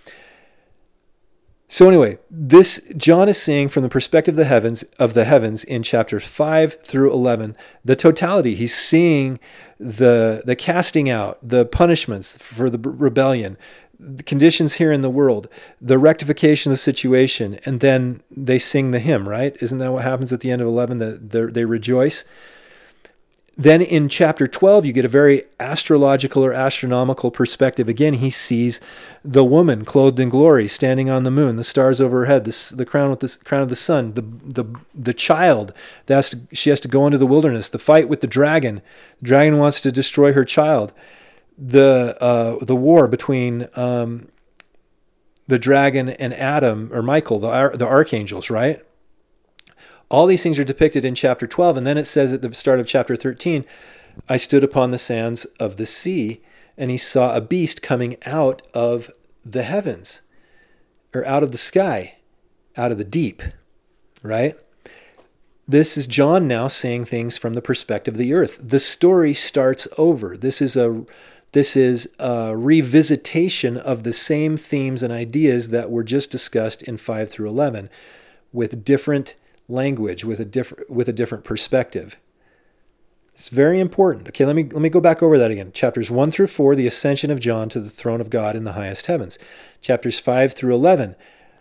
[SPEAKER 1] So anyway, this John is seeing from the perspective of the heavens of the heavens in chapters five through eleven, the totality. He's seeing the the casting out, the punishments for the rebellion, the conditions here in the world, the rectification of the situation, and then they sing the hymn, right? Isn't that what happens at the end of eleven? That the, they rejoice. Then in chapter twelve, you get a very astrological or astronomical perspective. Again, he sees the woman clothed in glory, standing on the moon, the stars over her head, the, the crown with the crown of the sun, the the the child that has to, she has to go into the wilderness, the fight with the dragon. The dragon wants to destroy her child. The uh, the war between um, the dragon and Adam or Michael, the the archangels, right? All these things are depicted in chapter twelve, and then it says at the start of chapter thirteen, I stood upon the sands of the sea, and he saw a beast coming out of the heavens, or out of the sky, out of the deep, right? This is John now saying things from the perspective of the earth. The story starts over. This is a This is a revisitation of the same themes and ideas that were just discussed in five through eleven, with different language, with a different with a different perspective. It's very important. Okay, let me let me go back over that again. Chapters one through four, the ascension of John to the throne of God in the highest heavens. Chapters five through eleven,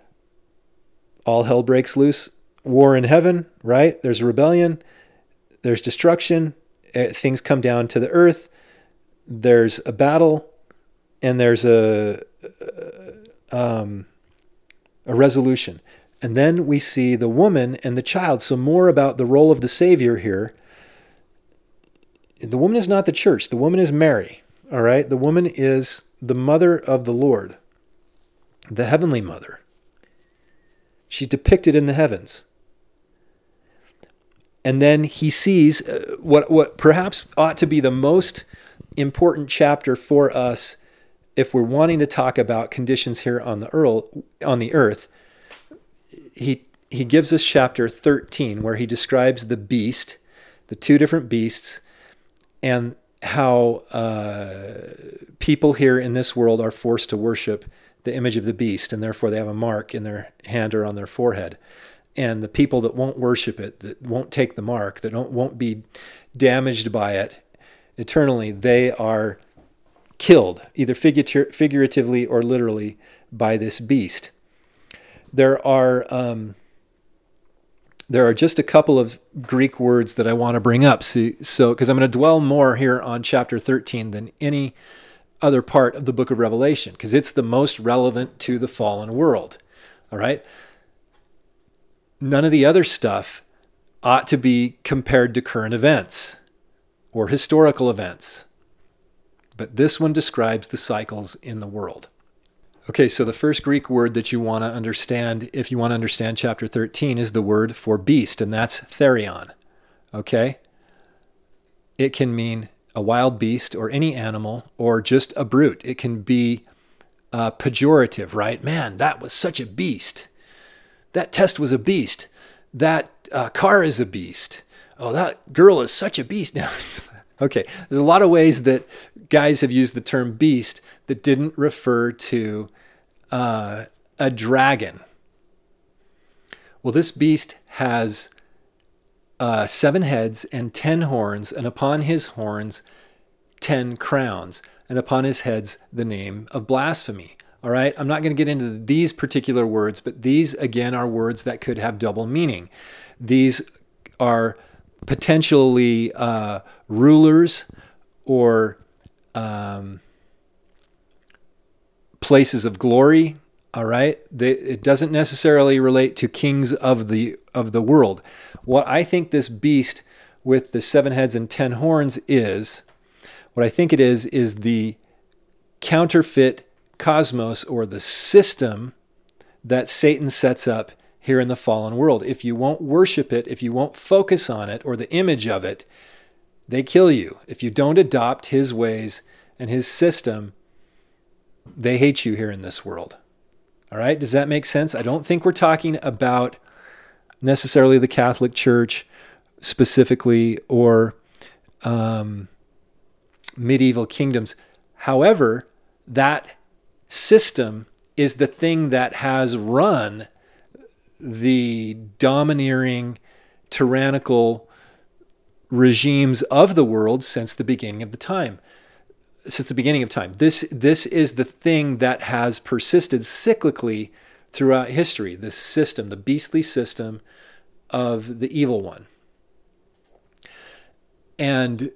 [SPEAKER 1] all hell breaks loose, war in heaven, right? There's a rebellion, there's destruction, things come down to the earth. There's a battle, and there's a um, a resolution. And then we see the woman and the child. So more about the role of the Savior here. The woman is not the church. The woman is Mary. All right? The woman is the mother of the Lord, the heavenly mother. She's depicted in the heavens. And then he sees what what perhaps ought to be the most important chapter for us if we're wanting to talk about conditions here on the earth, on the earth. He he gives us chapter thirteen, where he describes the beast, the two different beasts, and how uh, people here in this world are forced to worship the image of the beast, and therefore they have a mark in their hand or on their forehead. And the people that won't worship it, that won't take the mark, that don't won't be damaged by it eternally, they are killed, either figuratively or literally, by this beast. There are um, there are just a couple of Greek words that I want to bring up. So, so because I'm going to dwell more here on chapter thirteen than any other part of the book of Revelation, because it's the most relevant to the fallen world. All right? None of the other stuff ought to be compared to current events or historical events. But this one describes the cycles in the world. Okay, so the first Greek word that you want to understand, if you want to understand chapter thirteen, is the word for beast, and that's therion. Okay? It can mean a wild beast or any animal or just a brute. It can be uh, pejorative, right? Man, that was such a beast. That test was a beast. That uh, car is a beast. Oh, that girl is such a beast. Now, okay, there's a lot of ways that guys have used the term beast that didn't refer to uh, a dragon. Well, this beast has uh, seven heads and ten horns, and upon his horns, ten crowns, and upon his heads, the name of blasphemy. All right, I'm not going to get into these particular words, but these, again, are words that could have double meaning. These are potentially uh, rulers or um, places of glory. All right, they, it doesn't necessarily relate to kings of the of the world. What I think this beast with the seven heads and ten horns is, what I think it is, is the counterfeit cosmos, or the system that Satan sets up here in the fallen world. If you won't worship it, if you won't focus on it or the image of it, they kill you. If you don't adopt his ways and his system, they hate you here in this world. All right? Does that make sense? I don't think we're talking about necessarily the Catholic Church specifically, or um, medieval kingdoms. However, that system is the thing that has run the domineering, tyrannical regimes of the world since the beginning of the time. Since the beginning of time. This, this is the thing that has persisted cyclically throughout history, this system, the beastly system of the evil one. And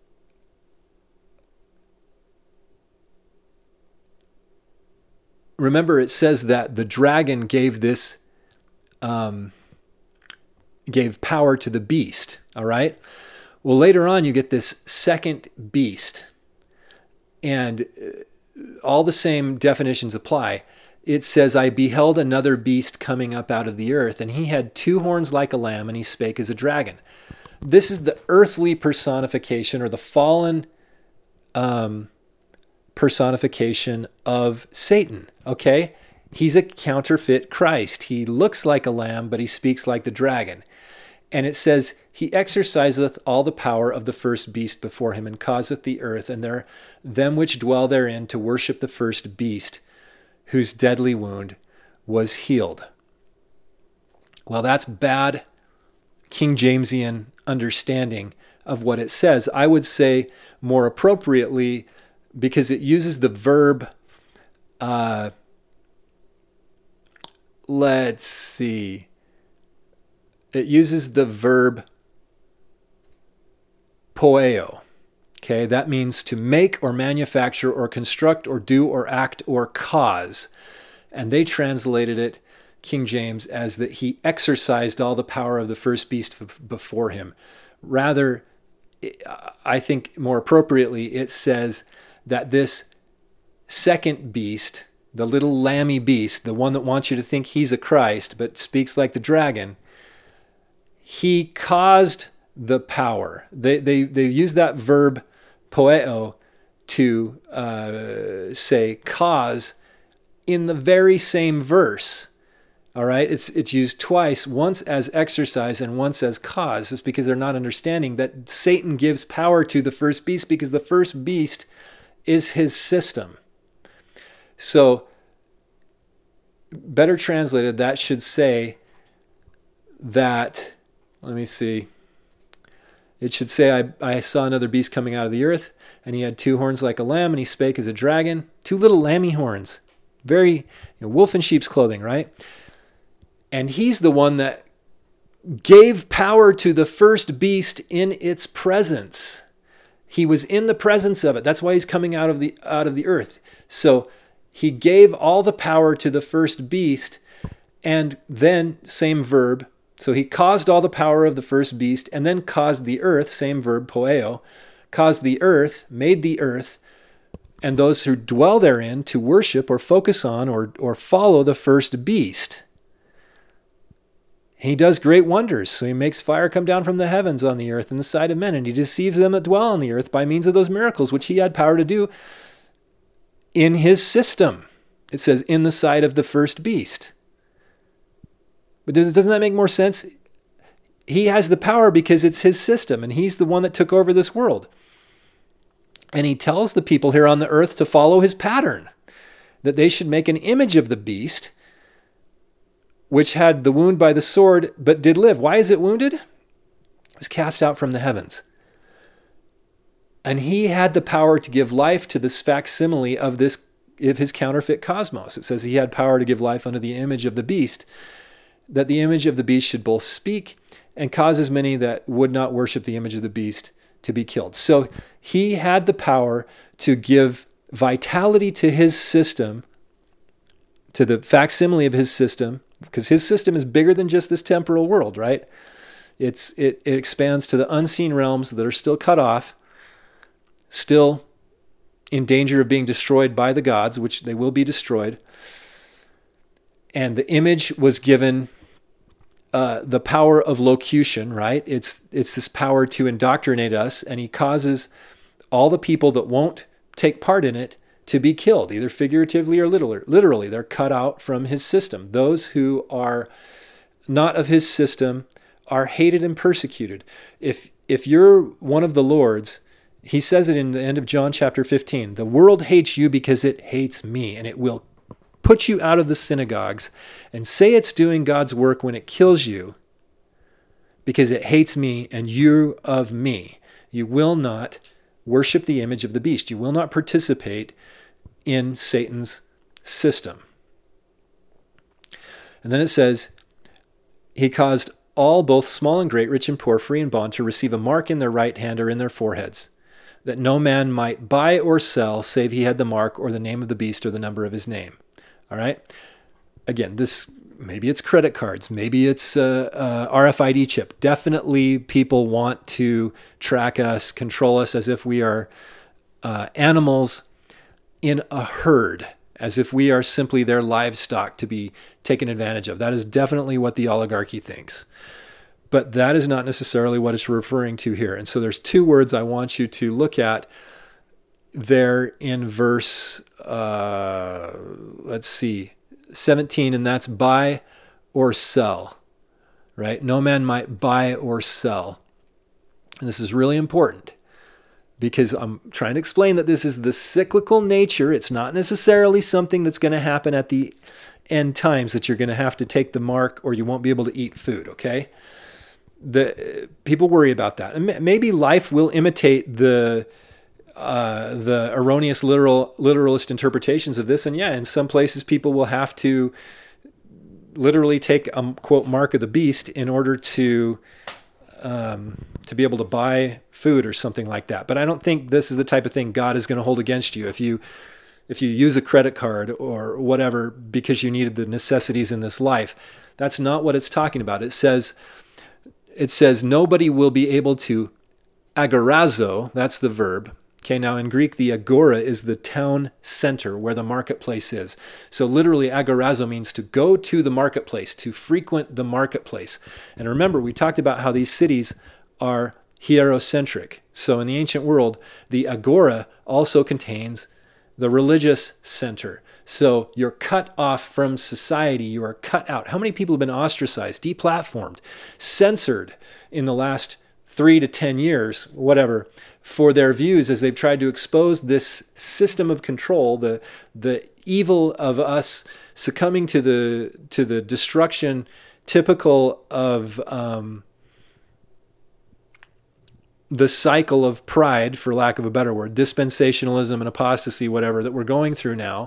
[SPEAKER 1] remember, it says that the dragon gave this, um, gave power to the beast. All right. Well, later on, you get this second beast, and all the same definitions apply. It says, I beheld another beast coming up out of the earth, and he had two horns like a lamb, and he spake as a dragon. This is the earthly personification, or the fallen um, personification of Satan, okay? He's a counterfeit Christ. He looks like a lamb, but he speaks like the dragon. And it says, he exerciseth all the power of the first beast before him, and causeth the earth and their, them which dwell therein to worship the first beast, whose deadly wound was healed. Well, that's bad King Jamesian understanding of what it says. I would say more appropriately, because it uses the verb, uh, let's see, it uses the verb poeo. Okay, that means to make or manufacture or construct or do or act or cause. And they translated it, King James, as that he exercised all the power of the first beast before him. Rather, I think more appropriately, it says that this second beast, the little lammy beast, the one that wants you to think he's a Christ but speaks like the dragon, he caused the power. They they they use that verb poeo to uh, say cause in the very same verse. All right, it's it's used twice, once as exercise and once as cause. It's because they're not understanding that Satan gives power to the first beast, because the first beast is his system. So, better translated, that should say that, let me see, it should say, I, I saw another beast coming out of the earth, and he had two horns like a lamb, and he spake as a dragon. Two little lammy horns. Very, you know, wolf in sheep's clothing, right? And he's the one that gave power to the first beast in its presence. He was in the presence of it. That's why he's coming out of the out of the earth. So he gave all the power to the first beast, and then, same verb, so he caused all the power of the first beast, and then caused the earth, same verb, poeo, caused the earth, made the earth, and those who dwell therein to worship or focus on or, or follow the first beast. He does great wonders. So he makes fire come down from the heavens on the earth in the sight of men, and he deceives them that dwell on the earth by means of those miracles which he had power to do in his system. It says, in the sight of the first beast. But does, doesn't that make more sense? He has the power because it's his system, and he's the one that took over this world. And he tells the people here on the earth to follow his pattern, that they should make an image of the beast, which had the wound by the sword, but did live. Why is it wounded? It was cast out from the heavens. And he had the power to give life to this facsimile of this, of his counterfeit cosmos. It says he had power to give life unto the image of the beast, that the image of the beast should both speak and cause as many that would not worship the image of the beast to be killed. So he had the power to give vitality to his system, to the facsimile of his system, because his system is bigger than just this temporal world, right? It's it, it expands to the unseen realms that are still cut off, still in danger of being destroyed by the gods, which they will be destroyed. And the image was given uh, the power of locution, right? It's it's this power to indoctrinate us, and he causes all the people that won't take part in it to be killed, either figuratively or literally. They're cut out from his system. Those who are not of his system are hated and persecuted. If if you're one of the Lord's, he says it in the end of John chapter fifteen, the world hates you because it hates me, and it will put you out of the synagogues and say it's doing God's work when it kills you because it hates me and you of me. You will not worship the image of the beast. You will not participate in Satan's system. And then it says, he caused all, both small and great, rich and poor, free and bond, to receive a mark in their right hand or in their foreheads, that no man might buy or sell save he had the mark or the name of the beast or the number of his name. All right. Again, this, maybe it's credit cards, maybe it's a, a R F I D chip. Definitely people want to track us, control us as if we are uh, animals in a herd, as if we are simply their livestock to be taken advantage of. That is definitely what the oligarchy thinks. But that is not necessarily what it's referring to here. And so there's two words I want you to look at there in verse, uh, let's see, seventeen, and that's buy or sell, right? No man might buy or sell. And this is really important because I'm trying to explain that this is the cyclical nature. It's not necessarily something that's going to happen at the end times that you're going to have to take the mark or you won't be able to eat food, okay? The people worry about that. And maybe life will imitate the uh, the erroneous literal literalist interpretations of this. And yeah, in some places people will have to literally take a quote mark of the beast in order to um, to be able to buy food or something like that. But I don't think this is the type of thing God is going to hold against you if you if you use a credit card or whatever because you needed the necessities in this life. That's not what it's talking about. It says it says nobody will be able to agorazo. That's the verb. Okay, now in Greek, the agora is the town center where the marketplace is. So literally, agorazo means to go to the marketplace, to frequent the marketplace. And remember, we talked about how these cities are hierocentric. So in the ancient world, the agora also contains the religious center. So you're cut off from society. You are cut out. How many people have been ostracized, deplatformed, censored in the last three to ten years, whatever, for their views as they've tried to expose this system of control, the the evil of us succumbing to the to the destruction typical of um, the cycle of pride, for lack of a better word, dispensationalism and apostasy, whatever, that we're going through now,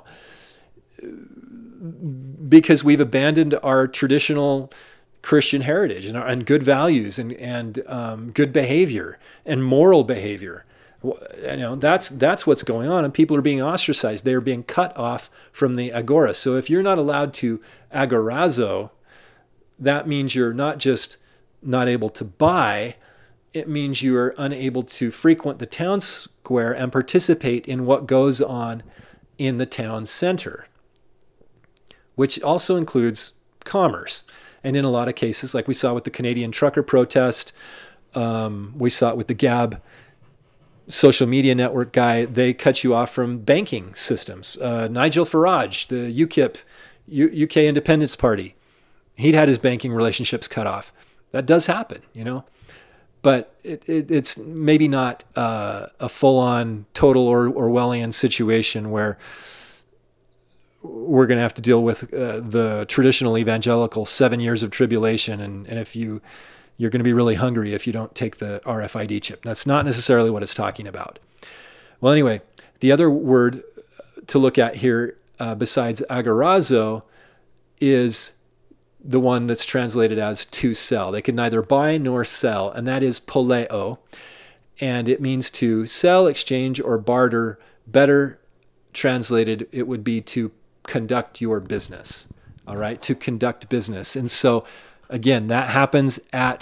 [SPEAKER 1] because we've abandoned our traditional Christian heritage and, and good values and and um, good behavior and moral behavior. You know, that's that's what's going on, and people are being ostracized. They are being cut off from the agora. So if you're not allowed to agorazo, that means you're not just not able to buy. It means you are unable to frequent the town square and participate in what goes on in the town center, which also includes commerce. And in a lot of cases, like we saw with the Canadian trucker protest, um, we saw it with the Gab social media network guy, they cut you off from banking systems. Uh, Nigel Farage, the UKIP, U- U K Independence Party, he'd had his banking relationships cut off. That does happen, you know. But it, it, it's maybe not uh, a full-on total or Orwellian situation where we're going to have to deal with uh, the traditional evangelical seven years of tribulation. And, and if you, you're going to be really hungry if you don't take the R F I D chip. That's not necessarily what it's talking about. Well, anyway, the other word to look at here uh, besides agorazo is the one that's translated as to sell. They could neither buy nor sell, and that is poleo. And it means to sell, exchange, or barter. Better translated, it would be to conduct your business. All right, to conduct business. And so, again, that happens at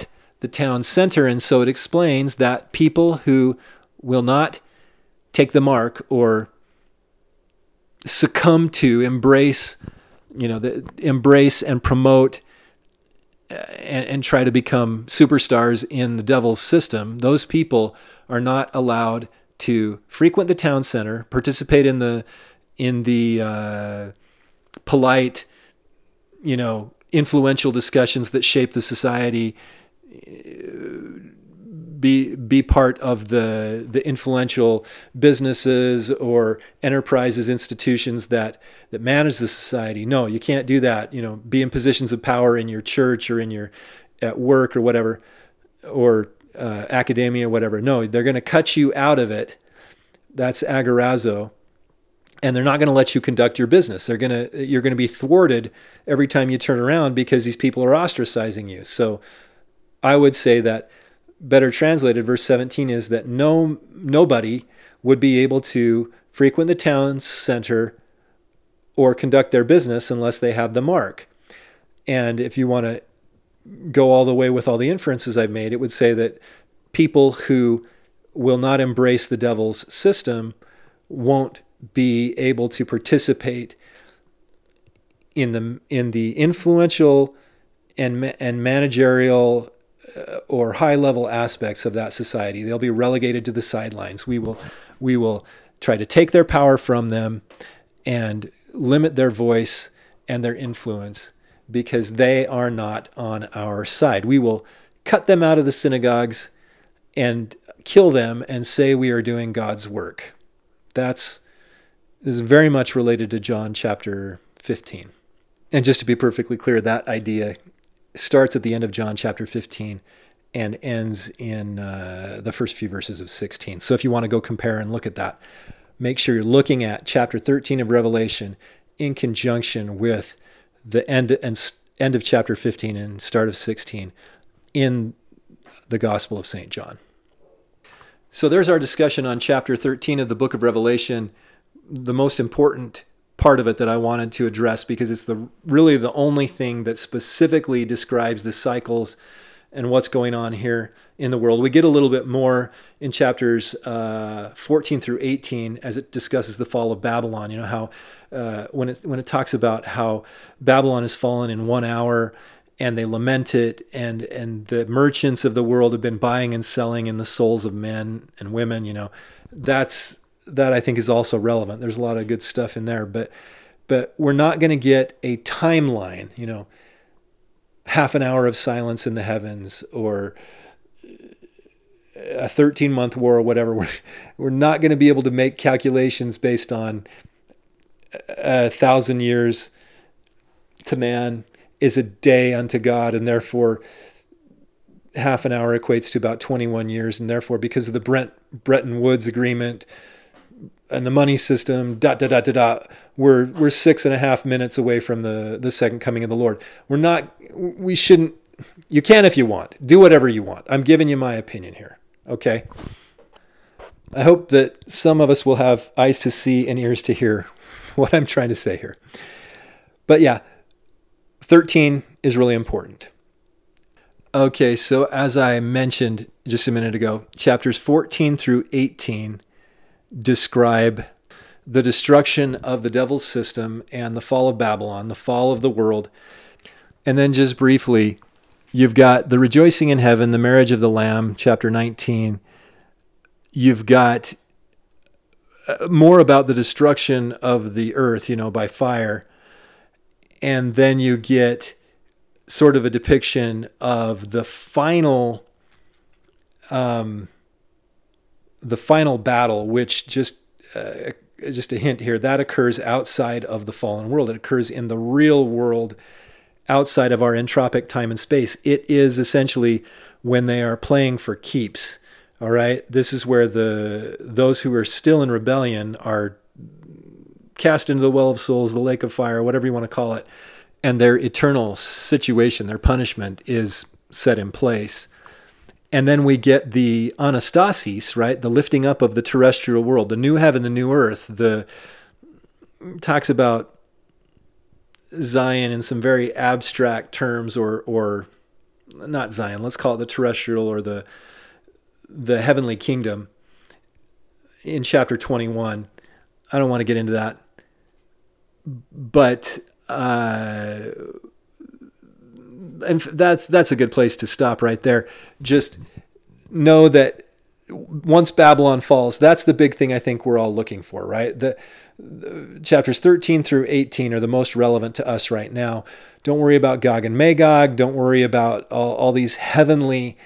[SPEAKER 1] the town center. And so it explains that people who will not take the mark or succumb to embrace, you know, the, embrace and promote and, and try to become superstars in the devil's system, those people are not allowed to frequent the town center, participate in the in the uh, polite, you know, influential discussions that shape the society, be be part of the the influential businesses or enterprises, institutions that that manage the society. No, you can't do that. You know, be in positions of power in your church or in your at work or whatever, or uh, academia or whatever. No, they're going to cut you out of it. That's agorazo. And they're not going to let you conduct your business. They're going to you're going to be thwarted every time you turn around because these people are ostracizing you. So I would say that, better translated, verse seventeen is that no nobody would be able to frequent the town center or conduct their business unless they have the mark. And if you want to go all the way with all the inferences I've made, it would say that people who will not embrace the devil's system won't be able to participate in the in the influential and and managerial or high-level aspects of that society. They'll be relegated to the sidelines. We will we will try to take their power from them and limit their voice and their influence because they are not on our side. We will cut them out of the synagogues and kill them and say we are doing God's work. That's this is very much related to John chapter fifteen. And just to be perfectly clear, that idea starts at the end of John chapter fifteen and ends in uh, the first few verses of sixteen. So if you want to go compare and look at that, make sure you're looking at chapter thirteen of Revelation in conjunction with the end and end of chapter fifteen and start of sixteen in the Gospel of Saint John. So there's our discussion on chapter thirteen of the book of Revelation, the most important part of it that I wanted to address because it's the really the only thing that specifically describes the cycles and what's going on here in the world. We get a little bit more in chapters uh, fourteen through eighteen as it discusses the fall of Babylon. You know how uh, when it when it talks about how Babylon has fallen in one hour and they lament it, and and the merchants of the world have been buying and selling in the souls of men and women. You know, that's that I think is also relevant. There's a lot of good stuff in there, but but we're not going to get a timeline, you know, half an hour of silence in the heavens or a thirteen-month war or whatever. We're, we're not going to be able to make calculations based on a thousand years to man is a day unto God, and therefore half an hour equates to about twenty-one years, and therefore because of the Brent, Bretton Woods Agreement and the money system, dot, dot, dot, dot, dot, we're, we're six and a half minutes away from the, the second coming of the Lord. We're not, we shouldn't, you can if you want, do whatever you want. I'm giving you my opinion here. Okay. I hope that some of us will have eyes to see and ears to hear what I'm trying to say here. But yeah, thirteen is really important. Okay. So as I mentioned just a minute ago, chapters fourteen through eighteen describe the destruction of the devil's system and the fall of Babylon, the fall of the world. And then just briefly, you've got the rejoicing in heaven, the marriage of the Lamb, chapter nineteen. You've got more about the destruction of the earth, you know, by fire. And then you get sort of a depiction of the final um the final battle, which just uh, just a hint here, that occurs outside of the fallen world. It occurs in the real world outside of our entropic time and space. It is essentially when they are playing for keeps. All right. This is where the those who are still in rebellion are cast into the well of souls, the lake of fire, whatever you want to call it. And their eternal situation, their punishment is set in place. And then we get the anastasis, right? The lifting up of the terrestrial world, the new heaven, the new earth. The talks about Zion in some very abstract terms, or or not Zion, let's call it the terrestrial or the the heavenly kingdom in chapter twenty-one. I don't want to get into that. But uh, and that's that's a good place to stop right there. Just know that once Babylon falls, that's the big thing I think we're all looking for, right? The, the chapters thirteen through eighteen are the most relevant to us right now. Don't worry about Gog and Magog. Don't worry about all, all these heavenly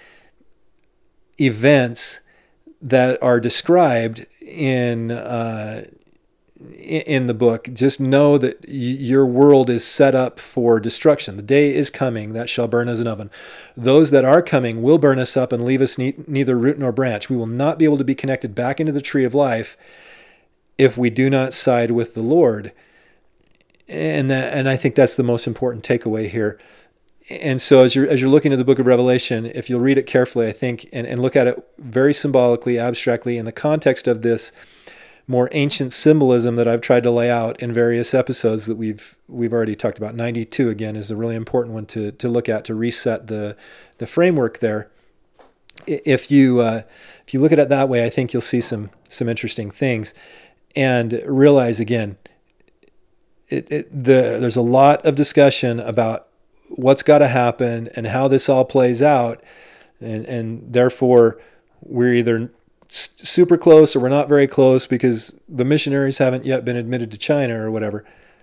[SPEAKER 1] events that are described in uh, in the book. Just know that y- your world is set up for destruction. The day is coming that shall burn as an oven. Those that are coming will burn us up and leave us ne- neither root nor branch. We will not be able to be connected back into the tree of life if we do not side with the Lord. And that, and I think that's the most important takeaway here. And so as you're as you're looking at the book of Revelation, if you'll read it carefully, I think, and, and look at it very symbolically, abstractly, in the context of this more ancient symbolism that I've tried to lay out in various episodes that we've we've already talked about. ninety-two again is a really important one to to look at to reset the the framework there. If you uh, if you look at it that way, I think you'll see some some interesting things, and realize again, it, it the there's a lot of discussion about what's got to happen and how this all plays out, and and therefore we're either super close or we're not very close because the missionaries haven't yet been admitted to China or whatever.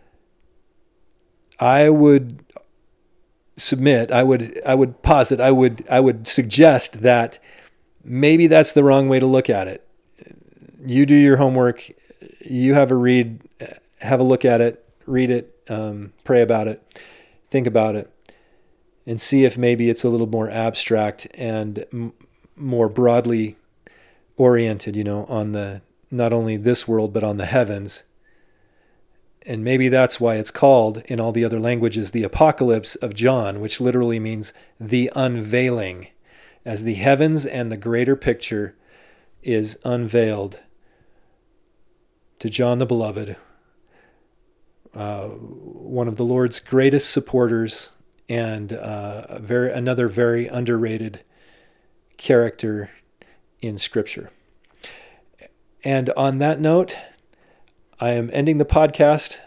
[SPEAKER 1] I would submit, I would I would posit, I would I would suggest that maybe that's the wrong way to look at it. You do your homework, you have a read, have a look at it, read it, um, pray about it, think about it, and see if maybe it's a little more abstract and m- more broadly oriented, you know, on the not only this world but on the heavens. And maybe that's why it's called in all the other languages the Apocalypse of John, which literally means the unveiling, as the heavens and the greater picture is unveiled to John the Beloved, uh, one of the Lord's greatest supporters and uh, a very another very underrated character in Scripture. And on that note, I am ending the podcast.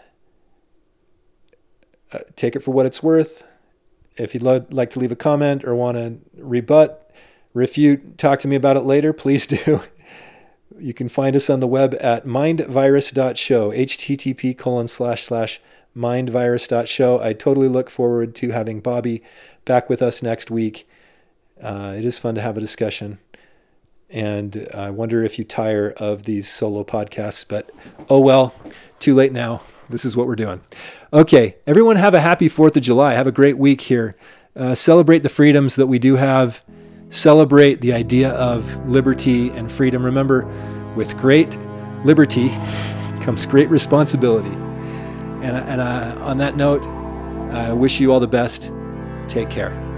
[SPEAKER 1] Uh, take it for what it's worth. If you'd lo- like to leave a comment or want to rebut, refute, talk to me about it later, please do. You can find us on the web at mindvirus dot show, http colon slash slash mindvirus dot show. I totally look forward to having Bobby back with us next week. Uh, it is fun to have a discussion. And I wonder if you tire of these solo podcasts, but oh well, too late now. This is what we're doing. Okay, everyone have a happy fourth of July. Have a great week here. Uh, celebrate the freedoms that we do have. Celebrate the idea of liberty and freedom. Remember, with great liberty comes great responsibility. And, and uh, on that note, I wish you all the best. Take care.